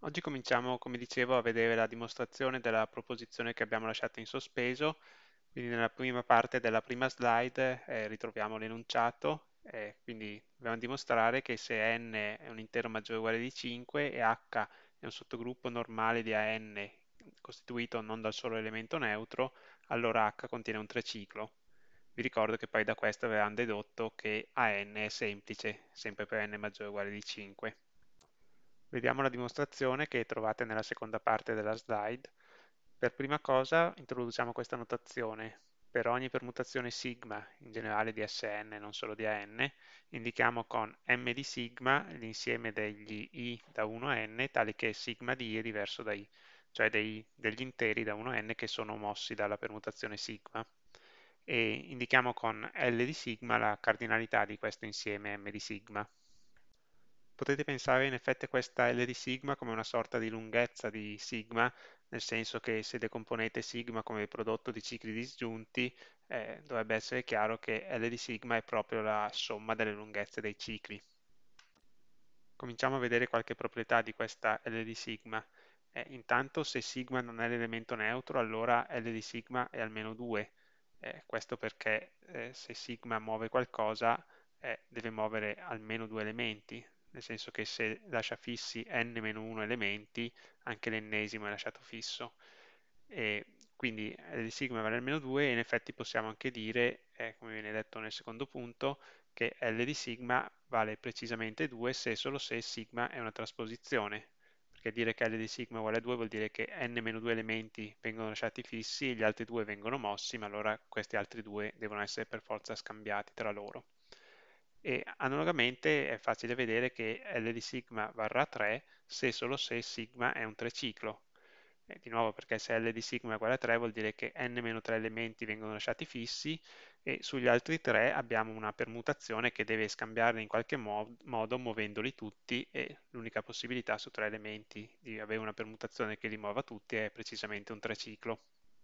Oggi cominciamo, come dicevo, a vedere la dimostrazione della proposizione che abbiamo lasciato in sospeso. Quindi nella prima parte della prima slide ritroviamo l'enunciato, quindi dobbiamo dimostrare che se n è un intero maggiore o uguale di 5 e h è un sottogruppo normale di AN costituito non dal solo elemento neutro, allora H contiene un triciclo. Vi ricordo che poi da questo avevamo dedotto che AN è semplice, sempre per n maggiore o uguale di 5. Vediamo la dimostrazione che trovate nella seconda parte della slide. Per prima cosa introduciamo questa notazione. Per ogni permutazione sigma, in generale di Sn, non solo di An, indichiamo con m di sigma l'insieme degli i da 1 a n, tale che sigma di i è diverso da i, cioè degli interi da 1 a n che sono mossi dalla permutazione sigma. E indichiamo con L di sigma la cardinalità di questo insieme m di sigma. Potete pensare in effetti a questa L di sigma come una sorta di lunghezza di sigma, nel senso che se decomponete sigma come il prodotto di cicli disgiunti, dovrebbe essere chiaro che L di sigma è proprio la somma delle lunghezze dei cicli. Cominciamo a vedere qualche proprietà di questa L di sigma. Intanto se sigma non è l'elemento neutro, allora L di sigma è almeno 2. Questo perché se sigma muove qualcosa, deve muovere almeno due elementi, nel senso che se lascia fissi n-1 elementi, anche l'ennesimo è lasciato fisso. E quindi L di sigma vale almeno 2 e in effetti possiamo anche dire, come viene detto nel secondo punto, che L di sigma vale precisamente 2 se e solo se sigma è una trasposizione, perché dire che L di sigma uguale a 2 vuol dire che n-2 elementi vengono lasciati fissi e gli altri due vengono mossi, ma allora questi altri due devono essere per forza scambiati tra loro. E analogamente è facile vedere che L di sigma varrà 3 se e solo se sigma è un triciclo. Di nuovo perché se L di sigma è uguale a 3 vuol dire che n-3 elementi vengono lasciati fissi e sugli altri 3 abbiamo una permutazione che deve scambiarli in qualche modo muovendoli tutti e l'unica possibilità su 3 elementi di avere una permutazione che li muova tutti è precisamente un triciclo.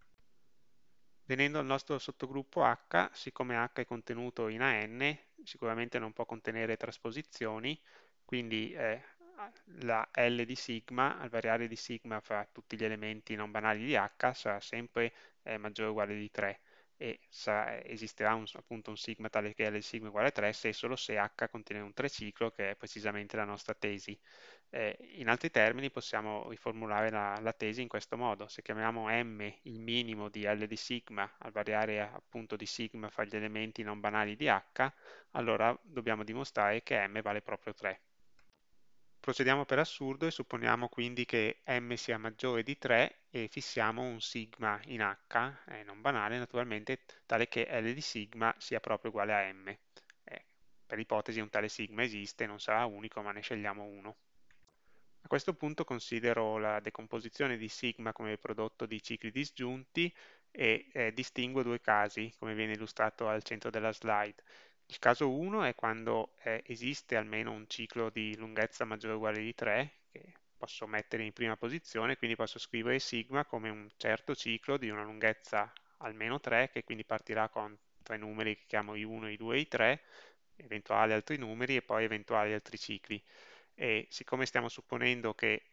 Venendo al nostro sottogruppo H, siccome H è contenuto in AN, sicuramente non può contenere trasposizioni, quindi la L di sigma, al variare di sigma fra tutti gli elementi non banali di H, sarà sempre maggiore o uguale di 3 e esisterà appunto un sigma tale che L di sigma è uguale a 3 se e solo se H contiene un triciclo, che è precisamente la nostra tesi. In altri termini possiamo riformulare la tesi in questo modo: se chiamiamo m il minimo di L di sigma al variare appunto di sigma fra gli elementi non banali di H, allora dobbiamo dimostrare che m vale proprio 3. Procediamo per assurdo e supponiamo quindi che m sia maggiore di 3 e fissiamo un sigma in H, non banale naturalmente, tale che L di sigma sia proprio uguale a m. Per ipotesi un tale sigma esiste, non sarà unico, ma ne scegliamo uno. A questo punto considero la decomposizione di sigma come prodotto di cicli disgiunti e distingo due casi, come viene illustrato al centro della slide. Il caso 1 è quando esiste almeno un ciclo di lunghezza maggiore o uguale di 3, che posso mettere in prima posizione, quindi posso scrivere sigma come un certo ciclo di una lunghezza almeno 3, che quindi partirà con tre numeri che chiamo i1, i2 e i3, eventuali altri numeri e poi eventuali altri cicli. E siccome stiamo supponendo che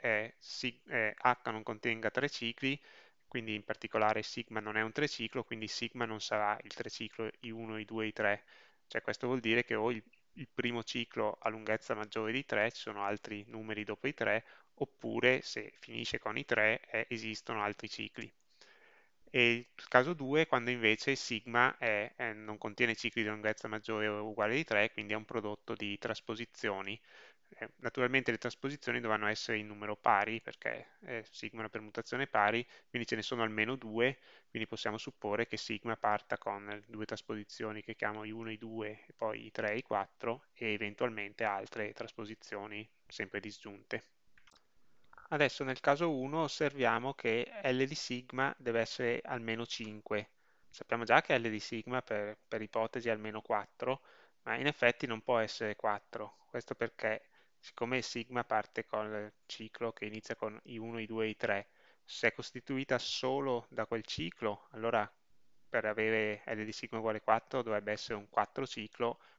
H non contenga tre cicli, quindi in particolare sigma non è un triciclo, quindi sigma non sarà il triciclo I1, I2, I3. Cioè questo vuol dire che o il primo ciclo ha lunghezza maggiore di 3, ci sono altri numeri dopo i 3, oppure se finisce con i 3 esistono altri cicli. E il caso 2 è quando invece sigma non contiene cicli di lunghezza maggiore o uguale di 3, quindi è un prodotto di trasposizioni. Naturalmente le trasposizioni dovranno essere in numero pari, perché sigma è una permutazione pari, quindi ce ne sono almeno due, quindi possiamo supporre che sigma parta con due trasposizioni che chiamo i1, i2 e poi i3 e i4 e eventualmente altre trasposizioni sempre disgiunte. Adesso nel caso 1 osserviamo che L di sigma deve essere almeno 5. Sappiamo già che L di sigma per ipotesi è almeno 4, ma in effetti non può essere 4. Questo perché, siccome sigma parte col ciclo che inizia con I1, I2 e I3, se è costituita solo da quel ciclo, allora per avere L di sigma uguale 4 dovrebbe essere un 4 ciclo,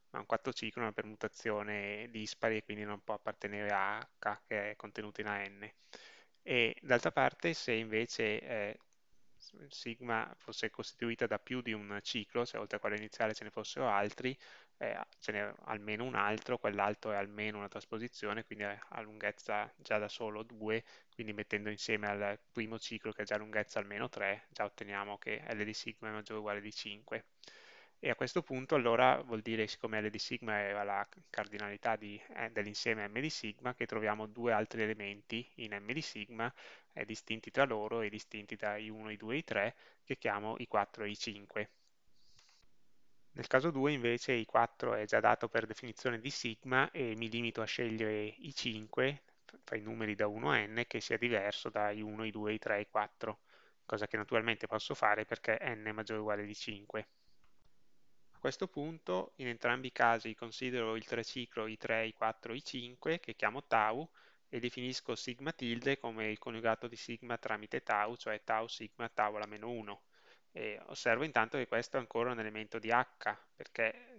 ma un quarto ciclo è una permutazione dispari e quindi non può appartenere a H che è contenuto in AN. E d'altra parte, se invece sigma fosse costituita da più di un ciclo, se oltre a quello iniziale ce ne fossero altri, ce n'è almeno un altro, quell'altro è almeno una trasposizione, quindi ha lunghezza già da solo 2, quindi mettendo insieme al primo ciclo che ha già lunghezza almeno 3, già otteniamo che L di sigma è maggiore o uguale di 5. E a questo punto allora vuol dire, siccome L di sigma è la cardinalità dell'insieme M di sigma, che troviamo due altri elementi in M di sigma, distinti tra loro e distinti da I1, I2 e I3, che chiamo I4 e I5. Nel caso 2 invece I4 è già dato per definizione di sigma e mi limito a scegliere I5 fra i numeri da 1 a n che sia diverso da I1, I2, I3 e I4, cosa che naturalmente posso fare perché n è maggiore o uguale di 5. A questo punto in entrambi i casi considero il triciclo I3, I4, I5 che chiamo tau e definisco sigma tilde come il coniugato di sigma tramite tau, cioè tau sigma tau alla meno 1. E osservo intanto che questo è ancora un elemento di H, perché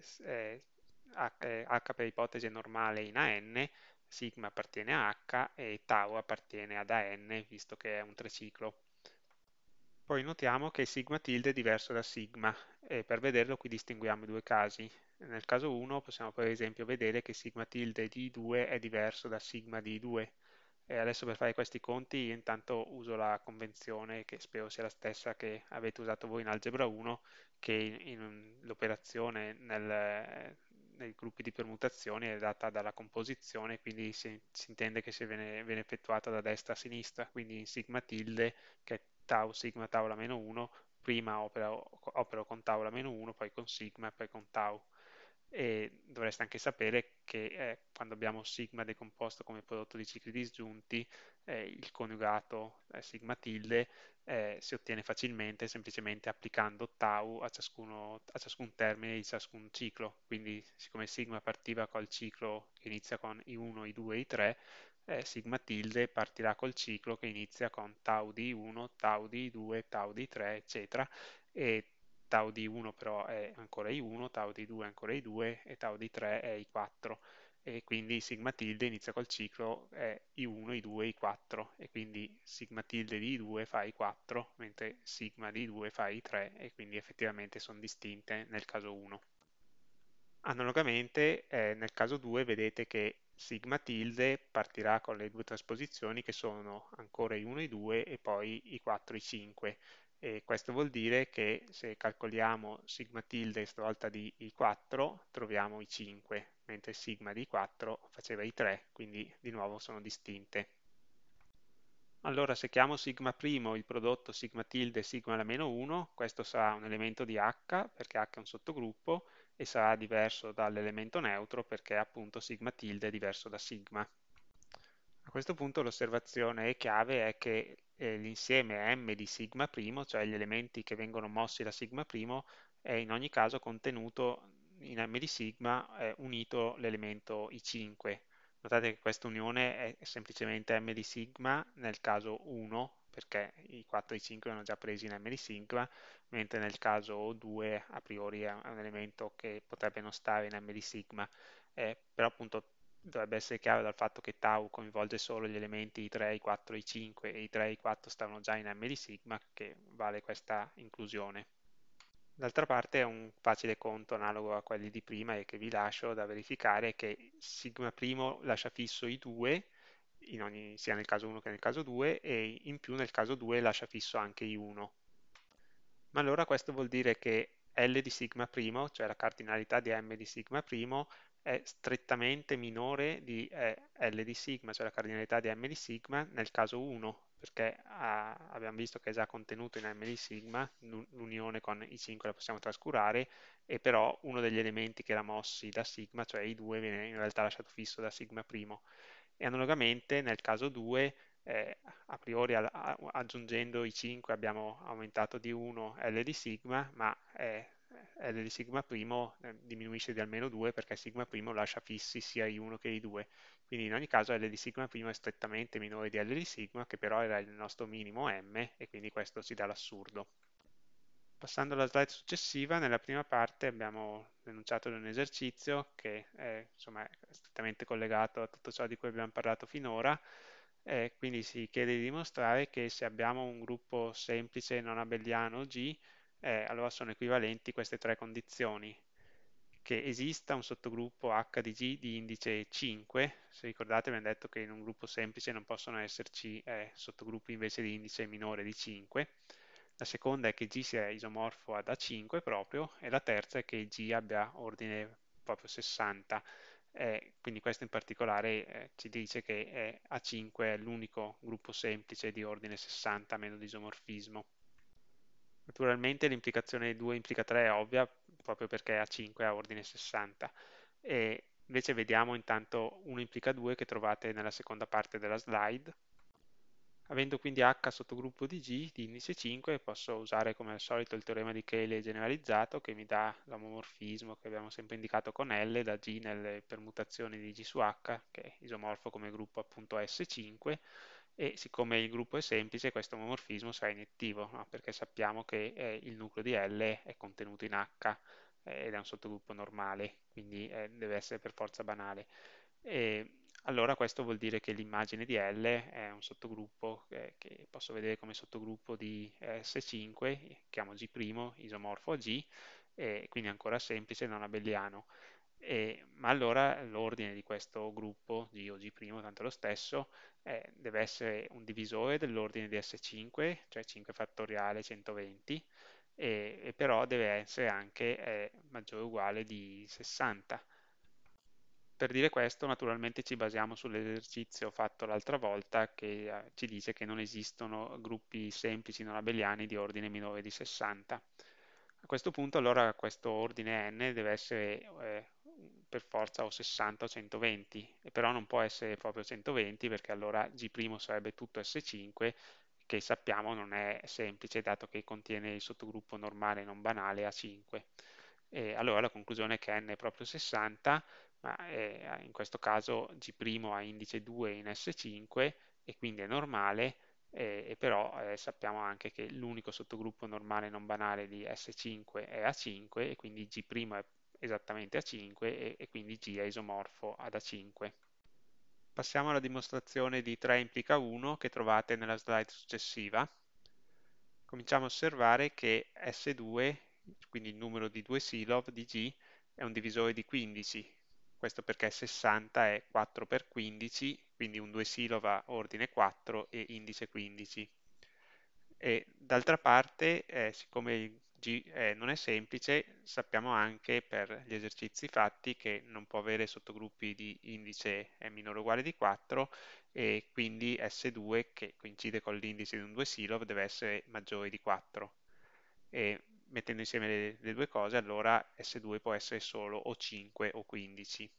H per ipotesi è normale in AN, sigma appartiene a H e tau appartiene ad AN, visto che è un triciclo. Poi notiamo che sigma tilde è diverso da sigma e per vederlo qui distinguiamo i due casi. Nel caso 1 possiamo per esempio vedere che sigma tilde di 2 è diverso da sigma di 2. E adesso per fare questi conti io intanto uso la convenzione che spero sia la stessa che avete usato voi in algebra 1, che l'operazione nei gruppi di permutazioni è data dalla composizione, quindi si intende che viene effettuata da destra a sinistra, quindi in sigma tilde che è tau sigma tau alla meno 1, prima opero con tau alla meno 1, poi con sigma e poi con tau. E dovreste anche sapere che quando abbiamo sigma decomposto come prodotto di cicli disgiunti, il coniugato sigma tilde si ottiene facilmente semplicemente applicando tau a ciascun termine di ciascun ciclo. Quindi siccome sigma partiva col ciclo che inizia con I1, I2, I3, sigma tilde partirà col ciclo che inizia con tau di 1, tau di 2, tau di 3, eccetera, e tau di 1 però è ancora I1, tau di 2 è ancora I2 e tau di 3 è I4 e quindi sigma tilde inizia col ciclo I1, I2, I4 e quindi sigma tilde di I2 fa I4 mentre sigma di I2 fa I3 e quindi effettivamente sono distinte nel caso 1. Analogamente, nel caso 2 vedete che sigma tilde partirà con le due trasposizioni che sono ancora i1 e i2 e poi i4 e i5. E questo vuol dire che se calcoliamo sigma tilde stavolta di i4 troviamo i5, mentre sigma di i4 faceva i3, quindi di nuovo sono distinte. Allora, se chiamo sigma primo il prodotto sigma tilde sigma alla meno 1, questo sarà un elemento di H perché H è un sottogruppo e sarà diverso dall'elemento neutro perché appunto sigma tilde è diverso da sigma. A questo punto l'osservazione chiave è che l'insieme M di sigma primo, cioè gli elementi che vengono mossi da sigma primo, è in ogni caso contenuto in M di sigma unito l'elemento I5. Notate che questa unione è semplicemente M di sigma nel caso 1, perché i 4 e i 5 erano già presi in M di sigma, mentre nel caso 2 a priori è un elemento che potrebbe non stare in M di sigma. Però appunto dovrebbe essere chiaro dal fatto che tau coinvolge solo gli elementi i3, i4, i5 e i3 e i4 stavano già in M di sigma che vale questa inclusione. D'altra parte è un facile conto analogo a quelli di prima e che vi lascio da verificare che sigma primo lascia fisso i 2 sia nel caso 1 che nel caso 2 e in più nel caso 2 lascia fisso anche i 1. Ma allora questo vuol dire che L di sigma primo, cioè la cardinalità di M di sigma primo, è strettamente minore di L di sigma, cioè la cardinalità di M di sigma nel caso 1, perché abbiamo visto che è già contenuto in M di sigma, l'unione con i 5 la possiamo trascurare, e però uno degli elementi che era mossi da sigma, cioè i 2, viene in realtà lasciato fisso da sigma primo. E analogamente nel caso 2 a priori aggiungendo i 5 abbiamo aumentato di 1 L di sigma, ma L di sigma primo diminuisce di almeno 2 perché sigma primo lascia fissi sia i 1 che i 2. Quindi in ogni caso L di sigma primo è strettamente minore di L di sigma, che però era il nostro minimo M, e quindi questo ci dà l'assurdo. Passando alla slide successiva, nella prima parte abbiamo enunciato un esercizio che è, insomma, è strettamente collegato a tutto ciò di cui abbiamo parlato finora. Quindi si chiede di dimostrare che se abbiamo un gruppo semplice non abeliano G, allora sono equivalenti queste tre condizioni: che esista un sottogruppo H di G di indice 5. Se ricordate abbiamo detto che in un gruppo semplice non possono esserci sottogruppi invece di indice minore di 5. La seconda è che G sia isomorfo ad A5 proprio, e la terza è che G abbia ordine proprio 60. Quindi questo in particolare ci dice che A5 è l'unico gruppo semplice di ordine 60 meno l'isomorfismo. Naturalmente l'implicazione 2 implica 3 è ovvia, proprio perché A5 ha ordine 60. E invece vediamo intanto 1 implica 2 che trovate nella seconda parte della slide. Avendo quindi H sottogruppo di G di indice 5, posso usare come al solito il teorema di Cayley generalizzato che mi dà l'omomorfismo che abbiamo sempre indicato con L da G nelle permutazioni di G su H, che è isomorfo come gruppo appunto S5, e siccome il gruppo è semplice questo omomorfismo sarà iniettivo, no? Perché sappiamo che il nucleo di L è contenuto in H ed è un sottogruppo normale, quindi deve essere per forza banale. E allora questo vuol dire che l'immagine di L è un sottogruppo che posso vedere come sottogruppo di S5, chiamo G', isomorfo a G, e quindi ancora semplice, non abeliano. Ma allora l'ordine di questo gruppo, G o G', tanto è lo stesso, deve essere un divisore dell'ordine di S5, cioè 5 fattoriale 120, e però deve essere anche maggiore o uguale di 60. Per dire questo, naturalmente ci basiamo sull'esercizio fatto l'altra volta che ci dice che non esistono gruppi semplici non abeliani di ordine minore di 60. A questo punto, allora, questo ordine n deve essere per forza o 60 o 120, e però non può essere proprio 120 perché allora G' sarebbe tutto S5, che sappiamo non è semplice dato che contiene il sottogruppo normale non banale A5. E allora la conclusione è che n è proprio 60, ma in questo caso G' ha indice 2 in S5 e quindi è normale, e però sappiamo anche che l'unico sottogruppo normale non banale di S5 è A5 e quindi G' è esattamente A5 e quindi G è isomorfo ad A5. Passiamo alla dimostrazione di 3 implica 1 che trovate nella slide successiva. Cominciamo a osservare che S2, quindi il numero di due Silov di G, è un divisore di 15. Questo perché 60 è 4 per 15, quindi un 2 Silov ha ordine 4 e indice 15. E d'altra parte, siccome il G non è semplice, sappiamo anche per gli esercizi fatti che non può avere sottogruppi di indice minore o uguale di 4 e quindi S2 che coincide con l'indice di un 2 Silov deve essere maggiore di 4. E mettendo insieme le due cose, allora S2 può essere solo o 5 o 15.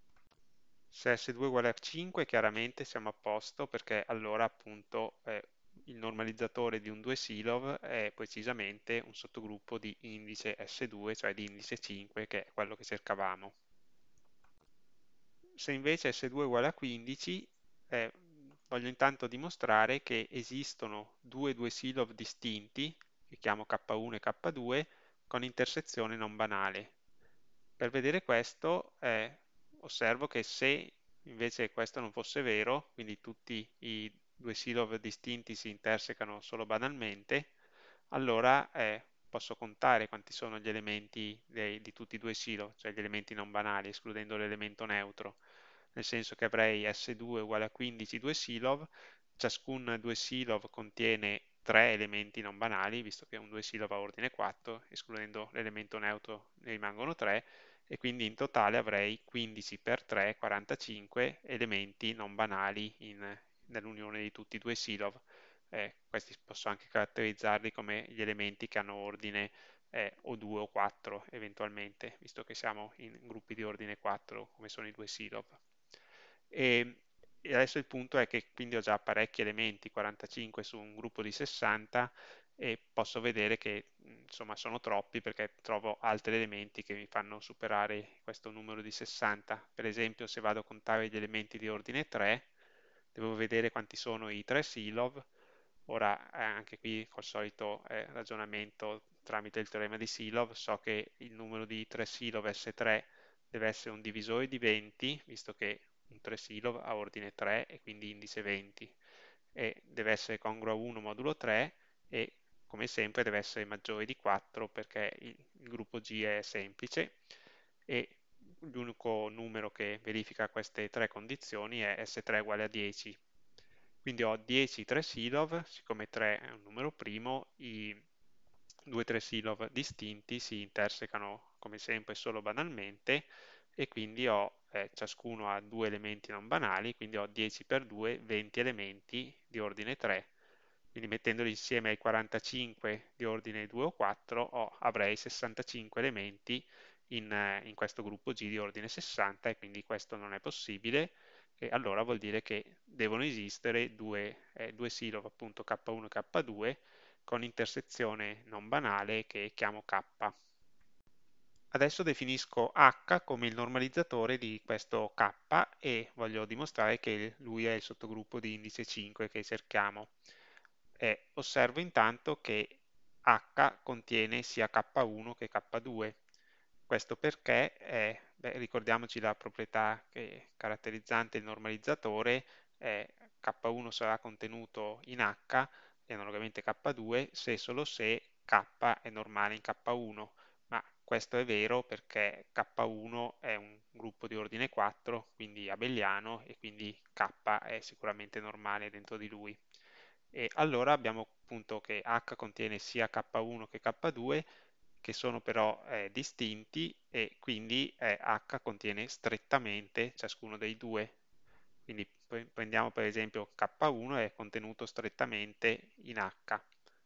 Se S2 è uguale a 5 chiaramente siamo a posto perché allora appunto il normalizzatore di un 2 Silov è precisamente un sottogruppo di indice S2, cioè di indice 5 che è quello che cercavamo. Se invece S2 è uguale a 15 voglio intanto dimostrare che esistono due 2 Silov distinti, che chiamo K1 e K2, con intersezione non banale. Per vedere questo, osservo che se invece questo non fosse vero, quindi tutti i due Silov distinti si intersecano solo banalmente, allora posso contare quanti sono gli elementi di tutti i due Silov, cioè gli elementi non banali, escludendo l'elemento neutro, nel senso che avrei S2 uguale a 15 2 Silov, ciascun 2 Silov contiene 3 elementi non banali, visto che un 2 Silov ha ordine 4, escludendo l'elemento neutro ne rimangono 3, e quindi in totale avrei 15 per 3, 45 elementi non banali nell'unione di tutti i due Silov. Questi posso anche caratterizzarli come gli elementi che hanno ordine o 2 o 4 eventualmente, visto che siamo in gruppi di ordine 4 come sono i due Silov. E, e adesso il punto è che quindi ho già parecchi elementi, 45 su un gruppo di 60, e posso vedere che insomma sono troppi perché trovo altri elementi che mi fanno superare questo numero di 60. Per esempio, se vado a contare gli elementi di ordine 3, devo vedere quanti sono i 3 Silov. Ora anche qui col solito ragionamento tramite il teorema di Silov, so che il numero di 3 Silov S3 deve essere un divisore di 20, visto che un 3 Silov ha ordine 3 e quindi indice 20, e deve essere congruo a 1 modulo 3 e come sempre deve essere maggiore di 4 perché il gruppo G è semplice e l'unico numero che verifica queste tre condizioni è S3 uguale a 10. Quindi ho 10 3 Silov, siccome 3 è un numero primo, i due 3 Silov distinti si intersecano come sempre solo banalmente e quindi ciascuno ha due elementi non banali, quindi ho 10 per 2, 20 elementi di ordine 3. Quindi mettendoli insieme ai 45 di ordine 2 o 4 avrei 65 elementi in questo gruppo G di ordine 60 e quindi questo non è possibile e allora vuol dire che devono esistere due Silov appunto K1 e K2 con intersezione non banale che chiamo K. Adesso definisco H come il normalizzatore di questo K e voglio dimostrare che lui è il sottogruppo di indice 5 che cerchiamo. Osservo intanto che H contiene sia K1 che K2. Questo perché, ricordiamoci la proprietà caratterizzante il normalizzatore, K1 sarà contenuto in H e analogamente K2 se e solo se K è normale in K1, ma questo è vero perché K1 è un gruppo di ordine 4, quindi abeliano, e quindi K è sicuramente normale dentro di lui. E allora abbiamo appunto che H contiene sia K1 che K2, che sono però distinti e quindi H contiene strettamente ciascuno dei due. Quindi prendiamo per esempio K1 è contenuto strettamente in H.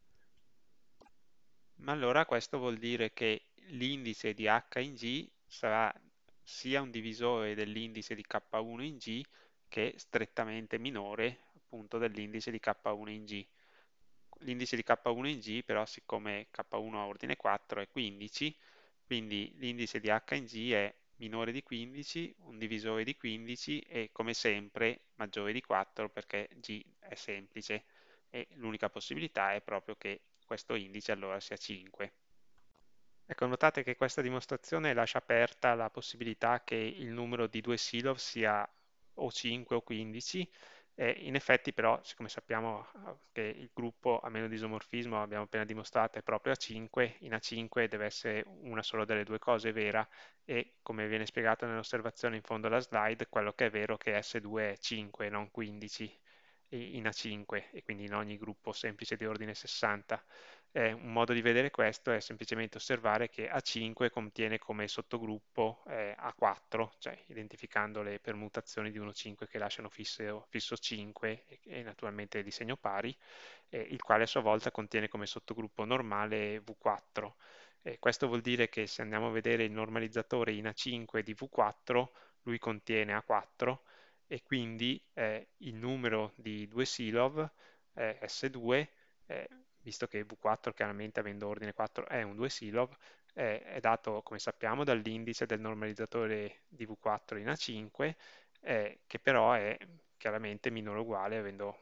Ma allora questo vuol dire che l'indice di H in G sarà sia un divisore dell'indice di K1 in G che strettamente minore appunto dell'indice di K1 in G. L'indice di K1 in G però siccome K1 ha ordine 4 è 15, quindi l'indice di H in G è minore di 15, un divisore di 15 e come sempre maggiore di 4 perché G è semplice e l'unica possibilità è proprio che questo indice allora sia 5. Ecco, notate che questa dimostrazione lascia aperta la possibilità che il numero di due Silov sia o 5 o 15, e in effetti però, siccome sappiamo che il gruppo a meno di isomorfismo, abbiamo appena dimostrato, è proprio a 5, in A5 deve essere una sola delle due cose vera, e come viene spiegato nell'osservazione in fondo alla slide, quello che è vero è che S2 è 5, non 15 in A5, e quindi in ogni gruppo semplice di ordine 60. Un modo di vedere questo è semplicemente osservare che A5 contiene come sottogruppo A4, cioè identificando le permutazioni di 1,5 che lasciano fisso 5 e naturalmente di segno pari, il quale a sua volta contiene come sottogruppo normale V4. Questo vuol dire che se andiamo a vedere il normalizzatore in A5 di V4, lui contiene A4 e quindi il numero di due Silov, S2, eh, visto che V4 chiaramente avendo ordine 4 è un 2 Silov, è dato come sappiamo dall'indice del normalizzatore di V4 in A5, che però è chiaramente minore o uguale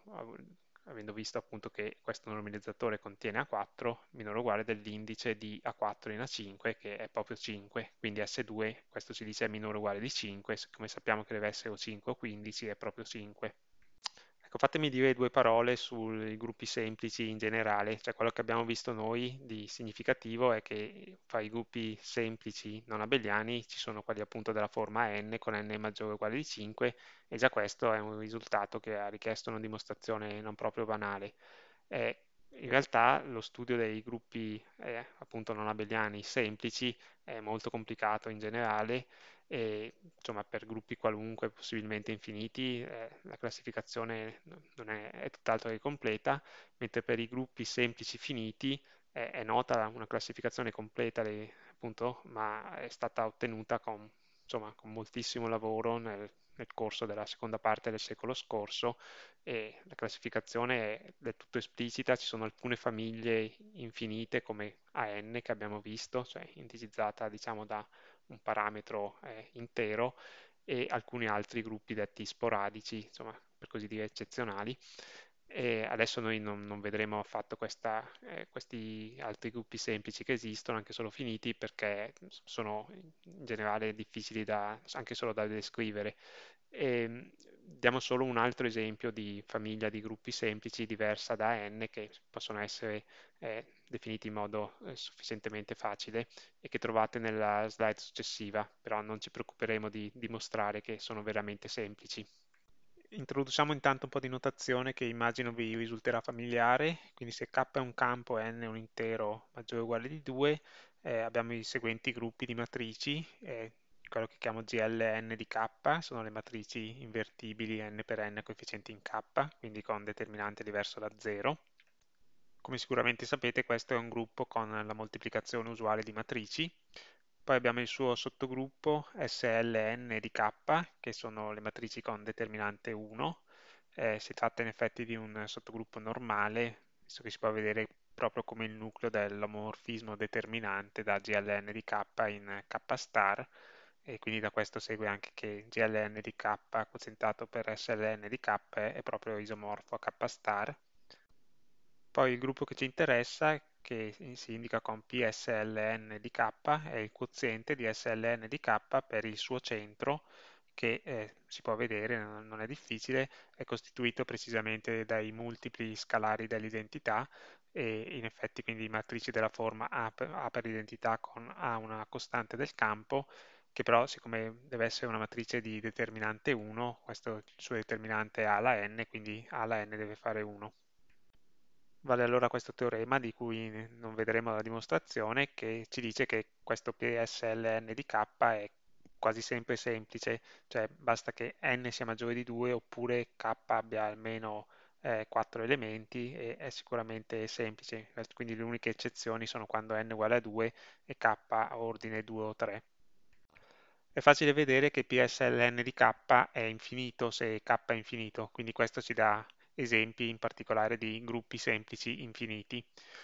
avendo visto appunto che questo normalizzatore contiene A4, minore o uguale dell'indice di A4 in A5 che è proprio 5, quindi S2, questo ci dice è minore o uguale di 5, come sappiamo che deve essere o 5 o 15 è proprio 5. Ecco, fatemi dire due parole sui gruppi semplici in generale, cioè quello che abbiamo visto noi di significativo è che fra i gruppi semplici non abeliani ci sono quelli appunto della forma n con n maggiore o uguale di 5 e già questo è un risultato che ha richiesto una dimostrazione non proprio banale. In realtà lo studio dei gruppi appunto non abeliani semplici è molto complicato in generale e insomma per gruppi qualunque, possibilmente infiniti, la classificazione è tutt'altro che completa, mentre per i gruppi semplici finiti è nota una classificazione completa, appunto, ma è stata ottenuta insomma, con moltissimo lavoro nel corso della seconda parte del secolo scorso e la classificazione è del tutto esplicita, ci sono alcune famiglie infinite come AN che abbiamo visto, cioè indicizzata diciamo da un parametro intero e alcuni altri gruppi detti sporadici, insomma per così dire eccezionali. E adesso noi non vedremo affatto questi altri gruppi semplici che esistono, anche solo finiti, perché sono in generale difficili anche solo da descrivere. Diamo solo un altro esempio di famiglia di gruppi semplici diversa da n, che possono essere definiti in modo sufficientemente facile e che trovate nella slide successiva, però non ci preoccuperemo di dimostrare che sono veramente semplici. Introduciamo intanto un po' di notazione che immagino vi risulterà familiare, quindi se k è un campo e n è un intero maggiore o uguale di 2, abbiamo i seguenti gruppi di matrici, quello che chiamo GLN di k, sono le matrici invertibili n per n coefficienti in k, quindi con determinante diverso da 0. Come sicuramente sapete, questo è un gruppo con la moltiplicazione usuale di matrici. Poi abbiamo il suo sottogruppo SLN di K, che sono le matrici con determinante 1. Si tratta in effetti di un sottogruppo normale, visto che si può vedere proprio come il nucleo dell'omorfismo determinante da GLN di K in K star, e quindi da questo segue anche che GLN di K quozientato per SLN di K è proprio isomorfo a K star. Poi il gruppo che ci interessa, che si indica con PSLN di K, è il quoziente di SLN di K per il suo centro, che si può vedere, non è difficile, è costituito precisamente dai multipli scalari dell'identità e in effetti quindi matrici della forma A per identità con A una costante del campo, che però siccome deve essere una matrice di determinante 1, questo il suo determinante è A alla n, quindi A alla n deve fare 1. Vale allora questo teorema, di cui non vedremo la dimostrazione, che ci dice che questo PSLN di K è quasi sempre semplice, cioè basta che n sia maggiore di 2 oppure K abbia almeno 4 elementi e è sicuramente semplice, quindi le uniche eccezioni sono quando n uguale a 2 e K ha ordine 2 o 3. È facile vedere che PSLN di K è infinito se K è infinito, quindi questo ci dà esempi in particolare di gruppi semplici infiniti.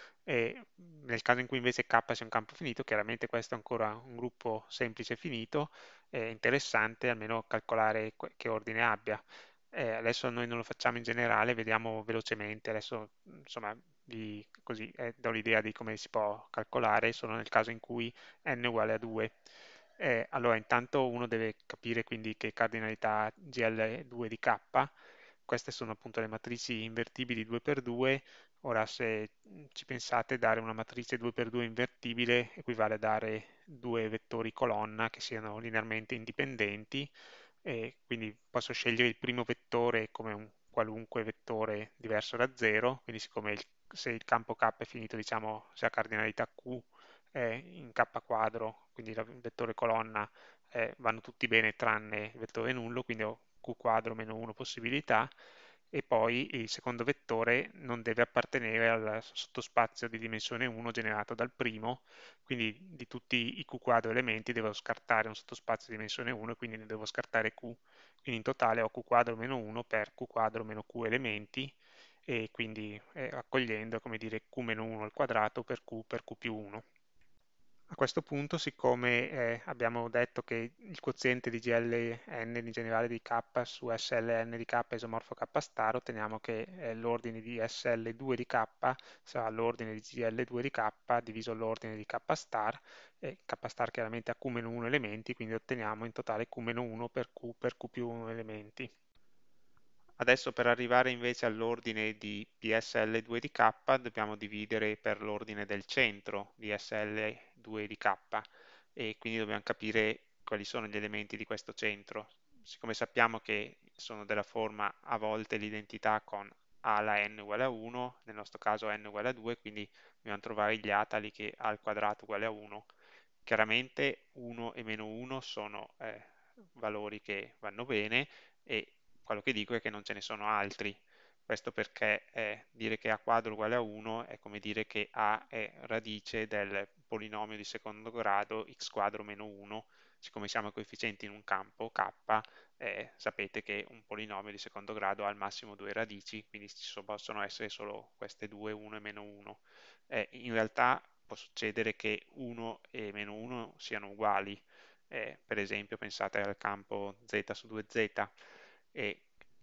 E nel caso in cui invece K sia un campo finito, chiaramente questo è ancora un gruppo semplice finito, è interessante almeno calcolare che ordine abbia. Adesso noi non lo facciamo in generale, vediamo velocemente, adesso insomma così do l'idea di come si può calcolare, solo nel caso in cui n uguale a 2. Allora, intanto uno deve capire quindi che cardinalità GL2 di K, queste sono appunto le matrici invertibili 2x2. Ora, se ci pensate, dare una matrice 2x2 invertibile equivale a dare due vettori colonna che siano linearmente indipendenti, e quindi posso scegliere il primo vettore come un qualunque vettore diverso da 0, quindi se il campo K è finito, diciamo, se ha cardinalità Q in K quadro, quindi il vettore colonna, vanno tutti bene tranne il vettore nullo, quindi ho Q quadro meno 1 possibilità, e poi il secondo vettore non deve appartenere al sottospazio di dimensione 1 generato dal primo, quindi di tutti i Q quadro elementi devo scartare un sottospazio di dimensione 1 e quindi ne devo scartare Q. Quindi in totale ho Q quadro meno 1 per Q quadro meno Q elementi, e quindi accogliendo, come dire, Q meno 1 al quadrato per Q più 1. A questo punto, siccome abbiamo detto che il quoziente di GLN in generale di K su SLN di K è isomorfo a K star, otteniamo che l'ordine di SL2 di K sarà l'ordine di GL2 di K diviso l'ordine di K star, e K star chiaramente ha Q-1 elementi, quindi otteniamo in totale Q-1 per Q più 1 elementi. Adesso per arrivare invece all'ordine di PSL2 di K dobbiamo dividere per l'ordine del centro di SL2 di K, e quindi dobbiamo capire quali sono gli elementi di questo centro. Siccome sappiamo che sono della forma a volte l'identità con A alla n uguale a 1, nel nostro caso n uguale a 2, quindi dobbiamo trovare gli atali che A al quadrato uguale a 1. Chiaramente 1 e meno 1 sono valori che vanno bene, e quello che dico è che non ce ne sono altri. Questo perché dire che A quadro uguale a 1 è come dire che A è radice del polinomio di secondo grado x quadro meno 1. Siccome siamo coefficienti in un campo K, sapete che un polinomio di secondo grado ha al massimo due radici, quindi possono essere solo queste due, 1 e meno 1. In realtà può succedere che 1 e meno 1 siano uguali, per esempio pensate al campo z su 2z, e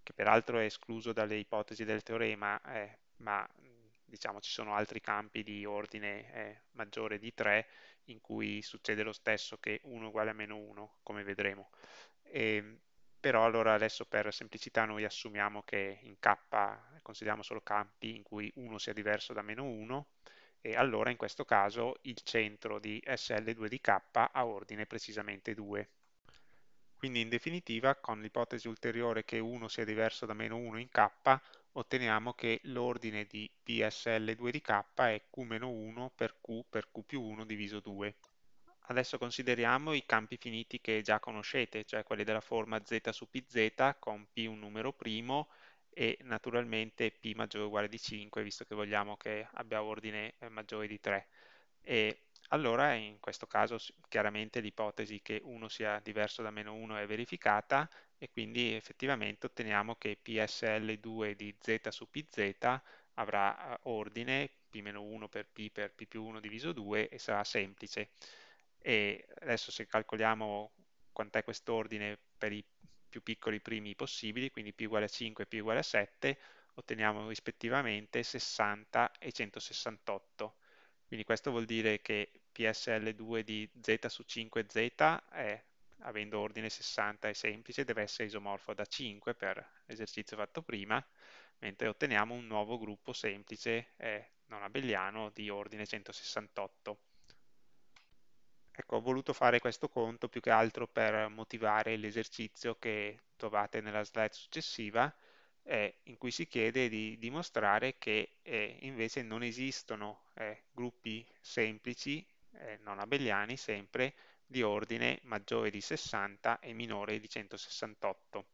che peraltro è escluso dalle ipotesi del teorema, ma diciamo ci sono altri campi di ordine maggiore di 3 in cui succede lo stesso che 1 uguale a meno 1, come vedremo. E, però allora adesso per semplicità noi assumiamo che in K consideriamo solo campi in cui 1 sia diverso da meno 1 e allora in questo caso il centro di SL2 di K ha ordine precisamente 2. Quindi in definitiva, con l'ipotesi ulteriore che 1 sia diverso da meno 1 in K, otteniamo che l'ordine di PSL2 di K è Q-1 per Q più 1 diviso 2. Adesso consideriamo i campi finiti che già conoscete, cioè quelli della forma z su pz con p un numero primo e naturalmente p maggiore o uguale di 5, visto che vogliamo che abbia ordine maggiore di 3. E allora in questo caso chiaramente l'ipotesi che 1 sia diverso da meno 1 è verificata e quindi effettivamente otteniamo che PSL2 di z su pz avrà ordine p-1 per p più 1 diviso 2 e sarà semplice. E adesso se calcoliamo quant'è quest'ordine per i più piccoli primi possibili, quindi p uguale a 5 e p uguale a 7, otteniamo rispettivamente 60 e 168. Quindi questo vuol dire che PSL2 di z su 5z è, avendo ordine 60 e semplice, deve essere isomorfo da 5 per l'esercizio fatto prima, mentre otteniamo un nuovo gruppo semplice non abeliano di ordine 168. Ecco, ho voluto fare questo conto più che altro per motivare l'esercizio che trovate nella slide successiva, in cui si chiede di dimostrare che invece non esistono gruppi semplici, non abeliani sempre, di ordine maggiore di 60 e minore di 168.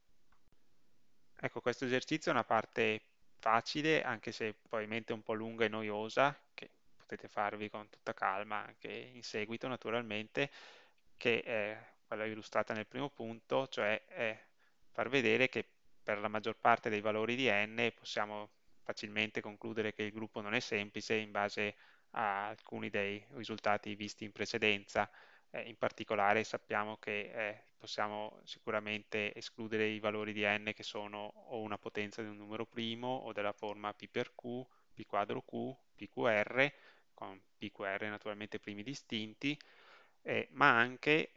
Ecco, questo esercizio è una parte facile, anche se probabilmente un po' lunga e noiosa, che potete farvi con tutta calma anche in seguito naturalmente, che è quella illustrata nel primo punto, cioè far vedere che per la maggior parte dei valori di n possiamo facilmente concludere che il gruppo non è semplice in base a alcuni dei risultati visti in precedenza. In particolare sappiamo che possiamo sicuramente escludere i valori di n che sono o una potenza di un numero primo o della forma p per q, p quadro q, pqr, con pqr naturalmente primi distinti, ma anche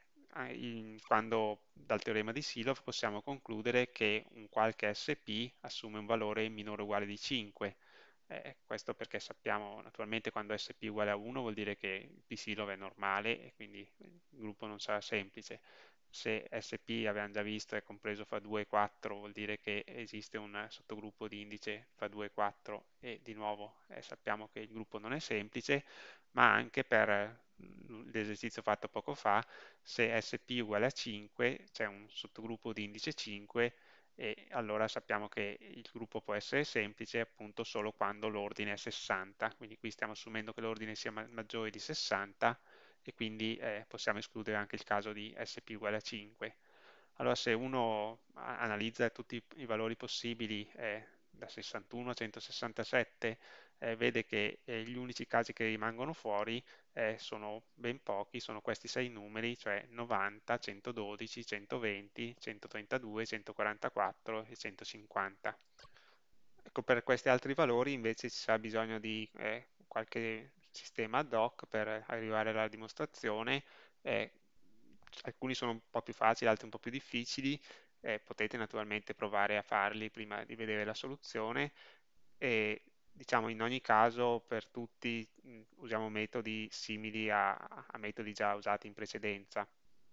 quando dal teorema di Silov possiamo concludere che un qualche SP assume un valore minore o uguale di 5. Questo perché sappiamo naturalmente quando SP uguale a 1 vuol dire che il P-Silov è normale e quindi il gruppo non sarà semplice. Se SP abbiamo già visto è compreso fra 2 e 4 vuol dire che esiste un sottogruppo di indice fra 2 e 4 e di nuovo sappiamo che il gruppo non è semplice, ma anche per l'esercizio fatto poco fa, se SP uguale a 5 c'è un sottogruppo di indice 5 e allora sappiamo che il gruppo può essere semplice appunto solo quando l'ordine è 60, quindi qui stiamo assumendo che l'ordine sia maggiore di 60 e quindi possiamo escludere anche il caso di SP uguale a 5. Allora se uno analizza tutti i valori possibili da 61 a 167, vede che gli unici casi che rimangono fuori sono ben pochi, sono questi 6 numeri, cioè 90, 112, 120, 132, 144 e 150. Ecco, per questi altri valori invece ci sarà bisogno di qualche sistema ad hoc per arrivare alla dimostrazione. Eh, Alcuni sono un po' più facili, altri un po' più difficili. Potete naturalmente provare a farli prima di vedere la soluzione e diciamo in ogni caso per tutti usiamo metodi simili a metodi già usati in precedenza.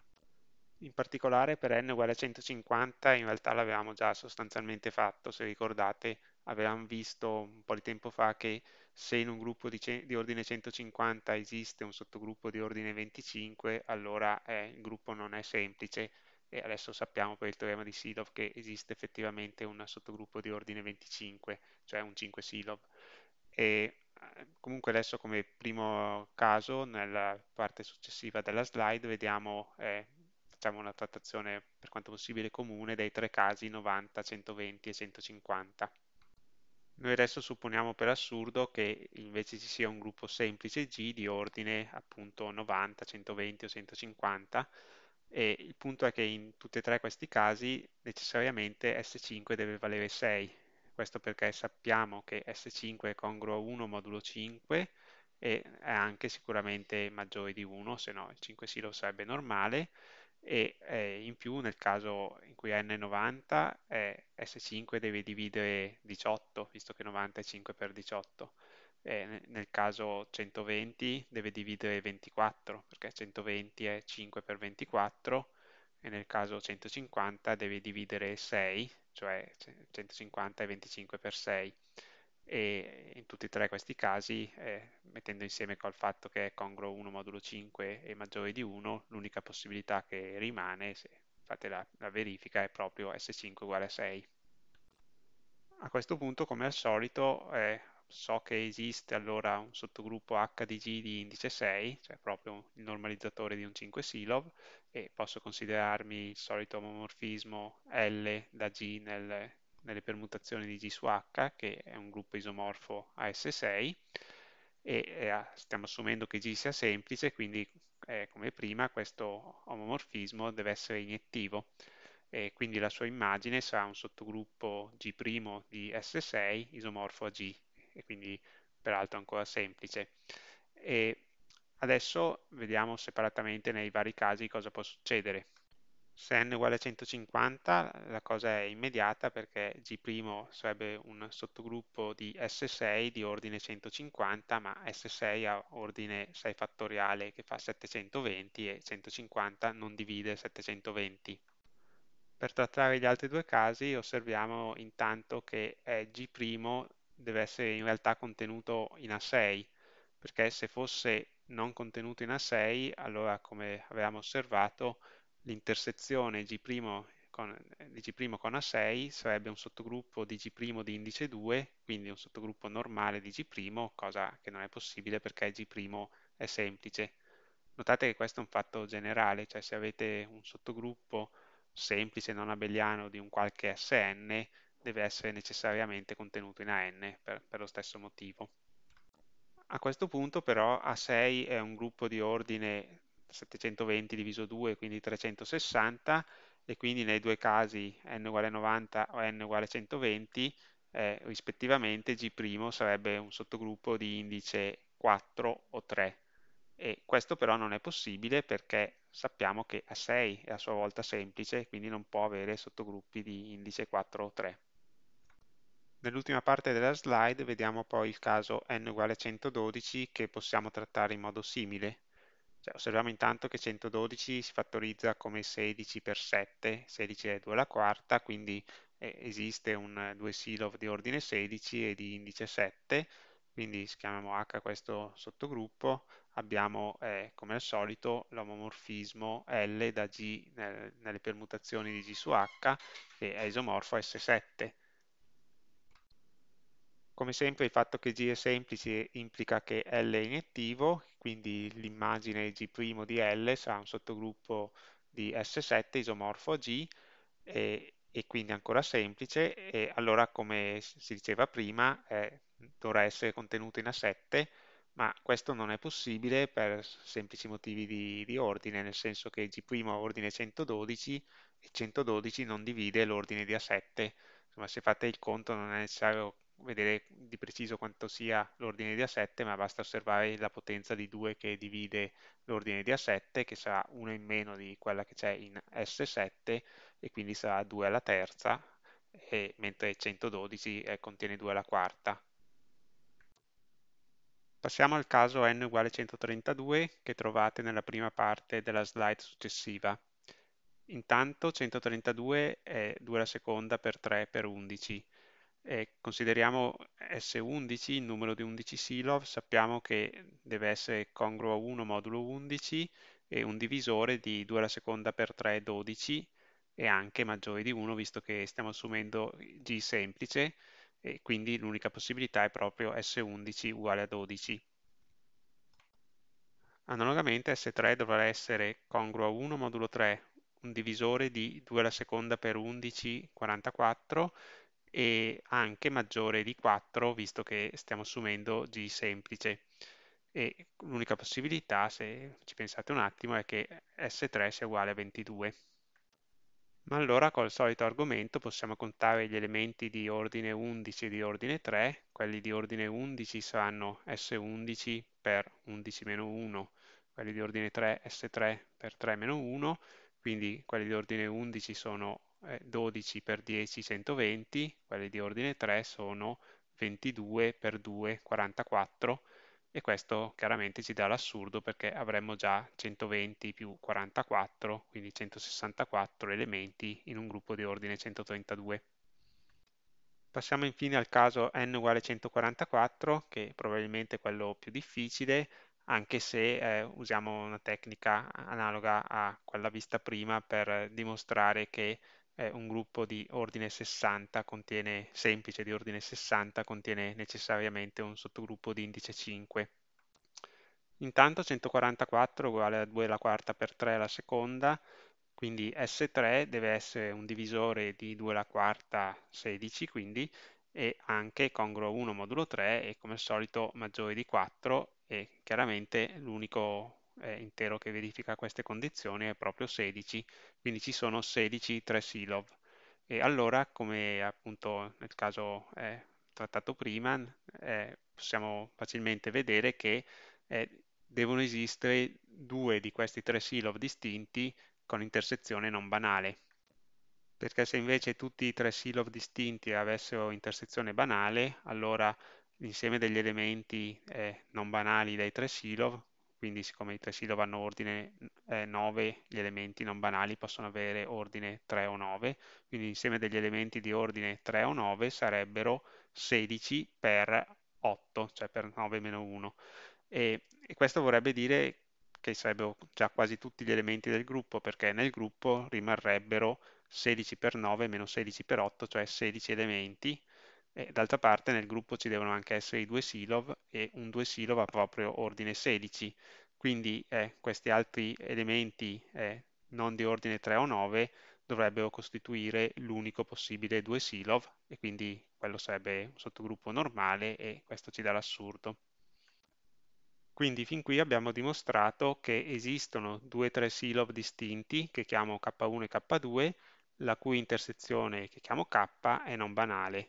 In particolare per n uguale a 150 in realtà l'avevamo già sostanzialmente fatto, se ricordate avevamo visto un po' di tempo fa che se in un gruppo di ordine 150 esiste un sottogruppo di ordine 25, allora il gruppo non è semplice e adesso sappiamo per il teorema di Silov che esiste effettivamente un sottogruppo di ordine 25, cioè un 5 Silov. E comunque adesso come primo caso, nella parte successiva della slide, vediamo, facciamo una trattazione per quanto possibile comune dei tre casi 90, 120 e 150. Noi adesso supponiamo per assurdo che invece ci sia un gruppo semplice G di ordine appunto 90, 120 o 150 e il punto è che in tutti e tre questi casi necessariamente S5 deve valere 6. Questo perché sappiamo che S5 è congruo a 1 modulo 5 e è anche sicuramente maggiore di 1, se no il 5 silo sarebbe normale, e in più nel caso in cui n è 90 S5 deve dividere 18, visto che 90 è 5 per 18. Nel caso 120 deve dividere 24, perché 120 è 5 per 24, e nel caso 150 deve dividere 6, cioè 150 è 25 per 6. E in tutti e tre questi casi, mettendo insieme col fatto che è congruo 1 modulo 5 e maggiore di 1, l'unica possibilità che rimane, se fate la verifica, è proprio S5 uguale a 6. A questo punto, come al solito, so che esiste allora un sottogruppo HDG di indice 6, cioè proprio il normalizzatore di un 5 Silov, e posso considerarmi il solito omomorfismo L da G nelle permutazioni di G su H, che è un gruppo isomorfo a S6, e stiamo assumendo che G sia semplice, quindi come prima questo omomorfismo deve essere iniettivo, e quindi la sua immagine sarà un sottogruppo G' di S6 isomorfo a G, e quindi peraltro ancora semplice. E adesso vediamo separatamente nei vari casi cosa può succedere. Se n è uguale a 150 la cosa è immediata, perché G' sarebbe un sottogruppo di S6 di ordine 150, ma S6 ha ordine 6 fattoriale che fa 720 e 150 non divide 720. Per trattare gli altri due casi osserviamo intanto che G' deve essere in realtà contenuto in A6, perché se fosse non contenuto in A6, allora come avevamo osservato, l'intersezione di G' con A6 sarebbe un sottogruppo di G' di indice 2, quindi un sottogruppo normale di G', cosa che non è possibile perché G' è semplice. Notate che questo è un fatto generale, cioè se avete un sottogruppo semplice non abeliano di un qualche Sn, deve essere necessariamente contenuto in An per lo stesso motivo. A questo punto però A6 è un gruppo di ordine 720 diviso 2, quindi 360, e quindi nei due casi n uguale 90 o n uguale 120, rispettivamente G' sarebbe un sottogruppo di indice 4 o 3. E questo però non è possibile perché sappiamo che A6 è a sua volta semplice, quindi non può avere sottogruppi di indice 4 o 3. Nell'ultima parte della slide vediamo poi il caso n uguale 112 che possiamo trattare in modo simile. Cioè, osserviamo intanto che 112 si fattorizza come 16 per 7, 16 è 2 alla quarta, quindi esiste un 2 Silov di ordine 16 e di indice 7, quindi schiamiamo H questo sottogruppo, abbiamo come al solito l'omomorfismo L da G nelle permutazioni di G su H, che è isomorfo a S7. Come sempre il fatto che G è semplice implica che L è iniettivo, quindi l'immagine G' di L sarà un sottogruppo di S7 isomorfo a G, e quindi ancora semplice, e allora come si diceva prima dovrà essere contenuto in A7, ma questo non è possibile per semplici motivi di ordine, nel senso che G' ha ordine 112 e 112 non divide l'ordine di A7. Insomma, se fate il conto non è necessario vedere di preciso quanto sia l'ordine di A7, ma basta osservare la potenza di 2 che divide l'ordine di A7, che sarà 1 in meno di quella che c'è in S7, e quindi sarà 2 alla terza, mentre 112 contiene 2 alla quarta. Passiamo al caso n uguale 132 che trovate nella prima parte della slide successiva. Intanto 132 è 2 alla seconda per 3 per 11. Consideriamo S11 il numero di 11 Silov, sappiamo che deve essere congruo a 1 modulo 11 e un divisore di 2 alla seconda per 3 è 12, e anche maggiore di 1 visto che stiamo assumendo G semplice, e quindi l'unica possibilità è proprio S11 uguale a 12. Analogamente S3 dovrà essere congruo a 1 modulo 3, un divisore di 2 alla seconda per 11, 44, e anche maggiore di 4 visto che stiamo assumendo G semplice. e l'unica possibilità, se ci pensate un attimo, è che S3 sia uguale a 22. Ma allora col solito argomento possiamo contare gli elementi di ordine 11 e di ordine 3. Quelli di ordine 11 saranno S11 per 11 meno 1, quelli di ordine 3 S3 per 3 meno 1, quindi quelli di ordine 11 sono 12 per 10 120, quelli di ordine 3 sono 22 per 2 44, e questo chiaramente ci dà l'assurdo perché avremmo già 120 più 44, quindi 164 elementi in un gruppo di ordine 132. Passiamo infine al caso n uguale 144, che probabilmente è quello più difficile, anche se usiamo una tecnica analoga a quella vista prima per dimostrare che un gruppo di ordine 60 semplice di ordine 60 contiene necessariamente un sottogruppo di indice 5. Intanto 144 uguale a 2 alla quarta per 3 alla seconda, quindi S3 deve essere un divisore di 2 alla quarta 16, quindi, e anche congruo 1 modulo 3 e come al solito maggiore di 4, e chiaramente l'unico intero che verifica queste condizioni è proprio 16, quindi ci sono 16 Tresilov. E allora, come appunto nel caso trattato prima, possiamo facilmente vedere che eh, devono esistere due di questi tre Silov distinti con intersezione non banale. Perché se invece tutti i tre Silov distinti avessero intersezione banale, allora l'insieme degli elementi non banali dei tre Silov, quindi siccome i tre Silov hanno ordine 9, gli elementi non banali possono avere ordine 3 o 9, quindi l'insieme degli elementi di ordine 3 o 9 sarebbero 16 per 8, cioè per 9 meno 1. E questo vorrebbe dire che sarebbero già quasi tutti gli elementi del gruppo, perché nel gruppo rimarrebbero 16 per 9 meno 16 per 8, cioè 16 elementi. E d'altra parte nel gruppo ci devono anche essere i due Silov, e un due Silov ha proprio ordine 16. Quindi questi altri elementi non di ordine 3 o 9 dovrebbero costituire l'unico possibile due Silov, e quindi quello sarebbe un sottogruppo normale, e questo ci dà l'assurdo. Quindi fin qui abbiamo dimostrato che esistono due Tresilov distinti che chiamo K1 e K2, la cui intersezione che chiamo K è non banale.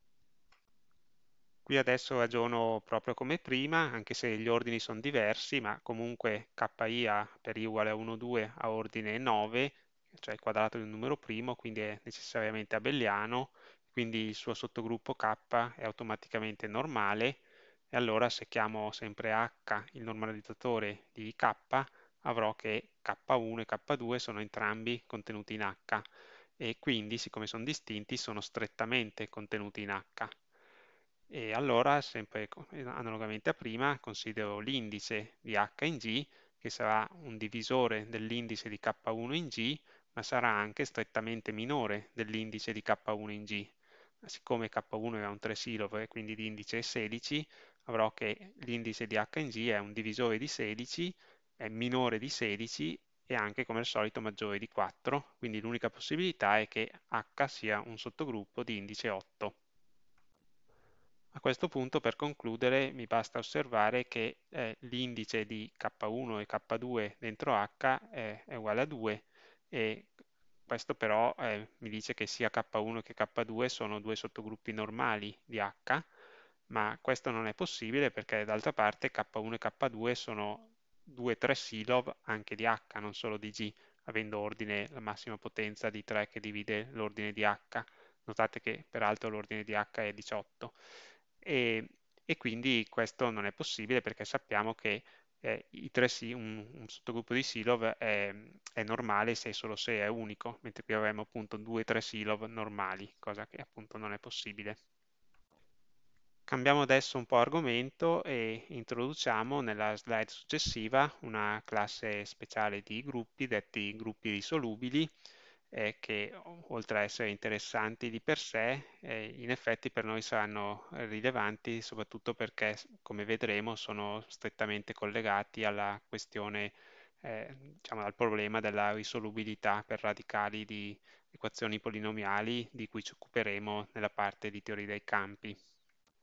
Qui adesso ragiono proprio come prima, anche se gli ordini sono diversi, ma comunque KI per I uguale a 1, 2 ha ordine 9, cioè il quadrato di un numero primo, quindi è necessariamente abeliano, quindi il suo sottogruppo K è automaticamente normale, e allora se chiamo sempre H il normalizzatore di K, avrò che K1 e K2 sono entrambi contenuti in H, e quindi, siccome sono distinti, sono strettamente contenuti in H. E allora, sempre analogamente a prima, considero l'indice di H in G, che sarà un divisore dell'indice di K1 in G, ma sarà anche strettamente minore dell'indice di K1 in G. Siccome K1 è un 3 silove e quindi l'indice è 16, avrò che l'indice di H in G è un divisore di 16, è minore di 16 e anche come al solito maggiore di 4, quindi l'unica possibilità è che H sia un sottogruppo di indice 8. A questo punto, per concludere, mi basta osservare che l'indice di K1 e K2 dentro H è uguale a 2, e questo però mi dice che sia K1 che K2 sono due sottogruppi normali di H, ma questo non è possibile perché d'altra parte K1 e K2 sono due 3 Silov anche di H, non solo di G, avendo ordine la massima potenza di 3 che divide l'ordine di H. Notate che peraltro l'ordine di H è 18, e, e quindi questo non è possibile perché sappiamo che un sottogruppo di Silov è normale se e solo se è unico, mentre qui avremo appunto due 3 Silov normali, cosa che appunto non è possibile. Cambiamo adesso un po' argomento e introduciamo nella slide successiva una classe speciale di gruppi, detti gruppi risolubili, che oltre a essere interessanti di per sé, in effetti per noi saranno rilevanti soprattutto perché, come vedremo, sono strettamente collegati alla questione, diciamo, al problema della risolubilità per radicali di equazioni polinomiali di cui ci occuperemo nella parte di teoria dei campi.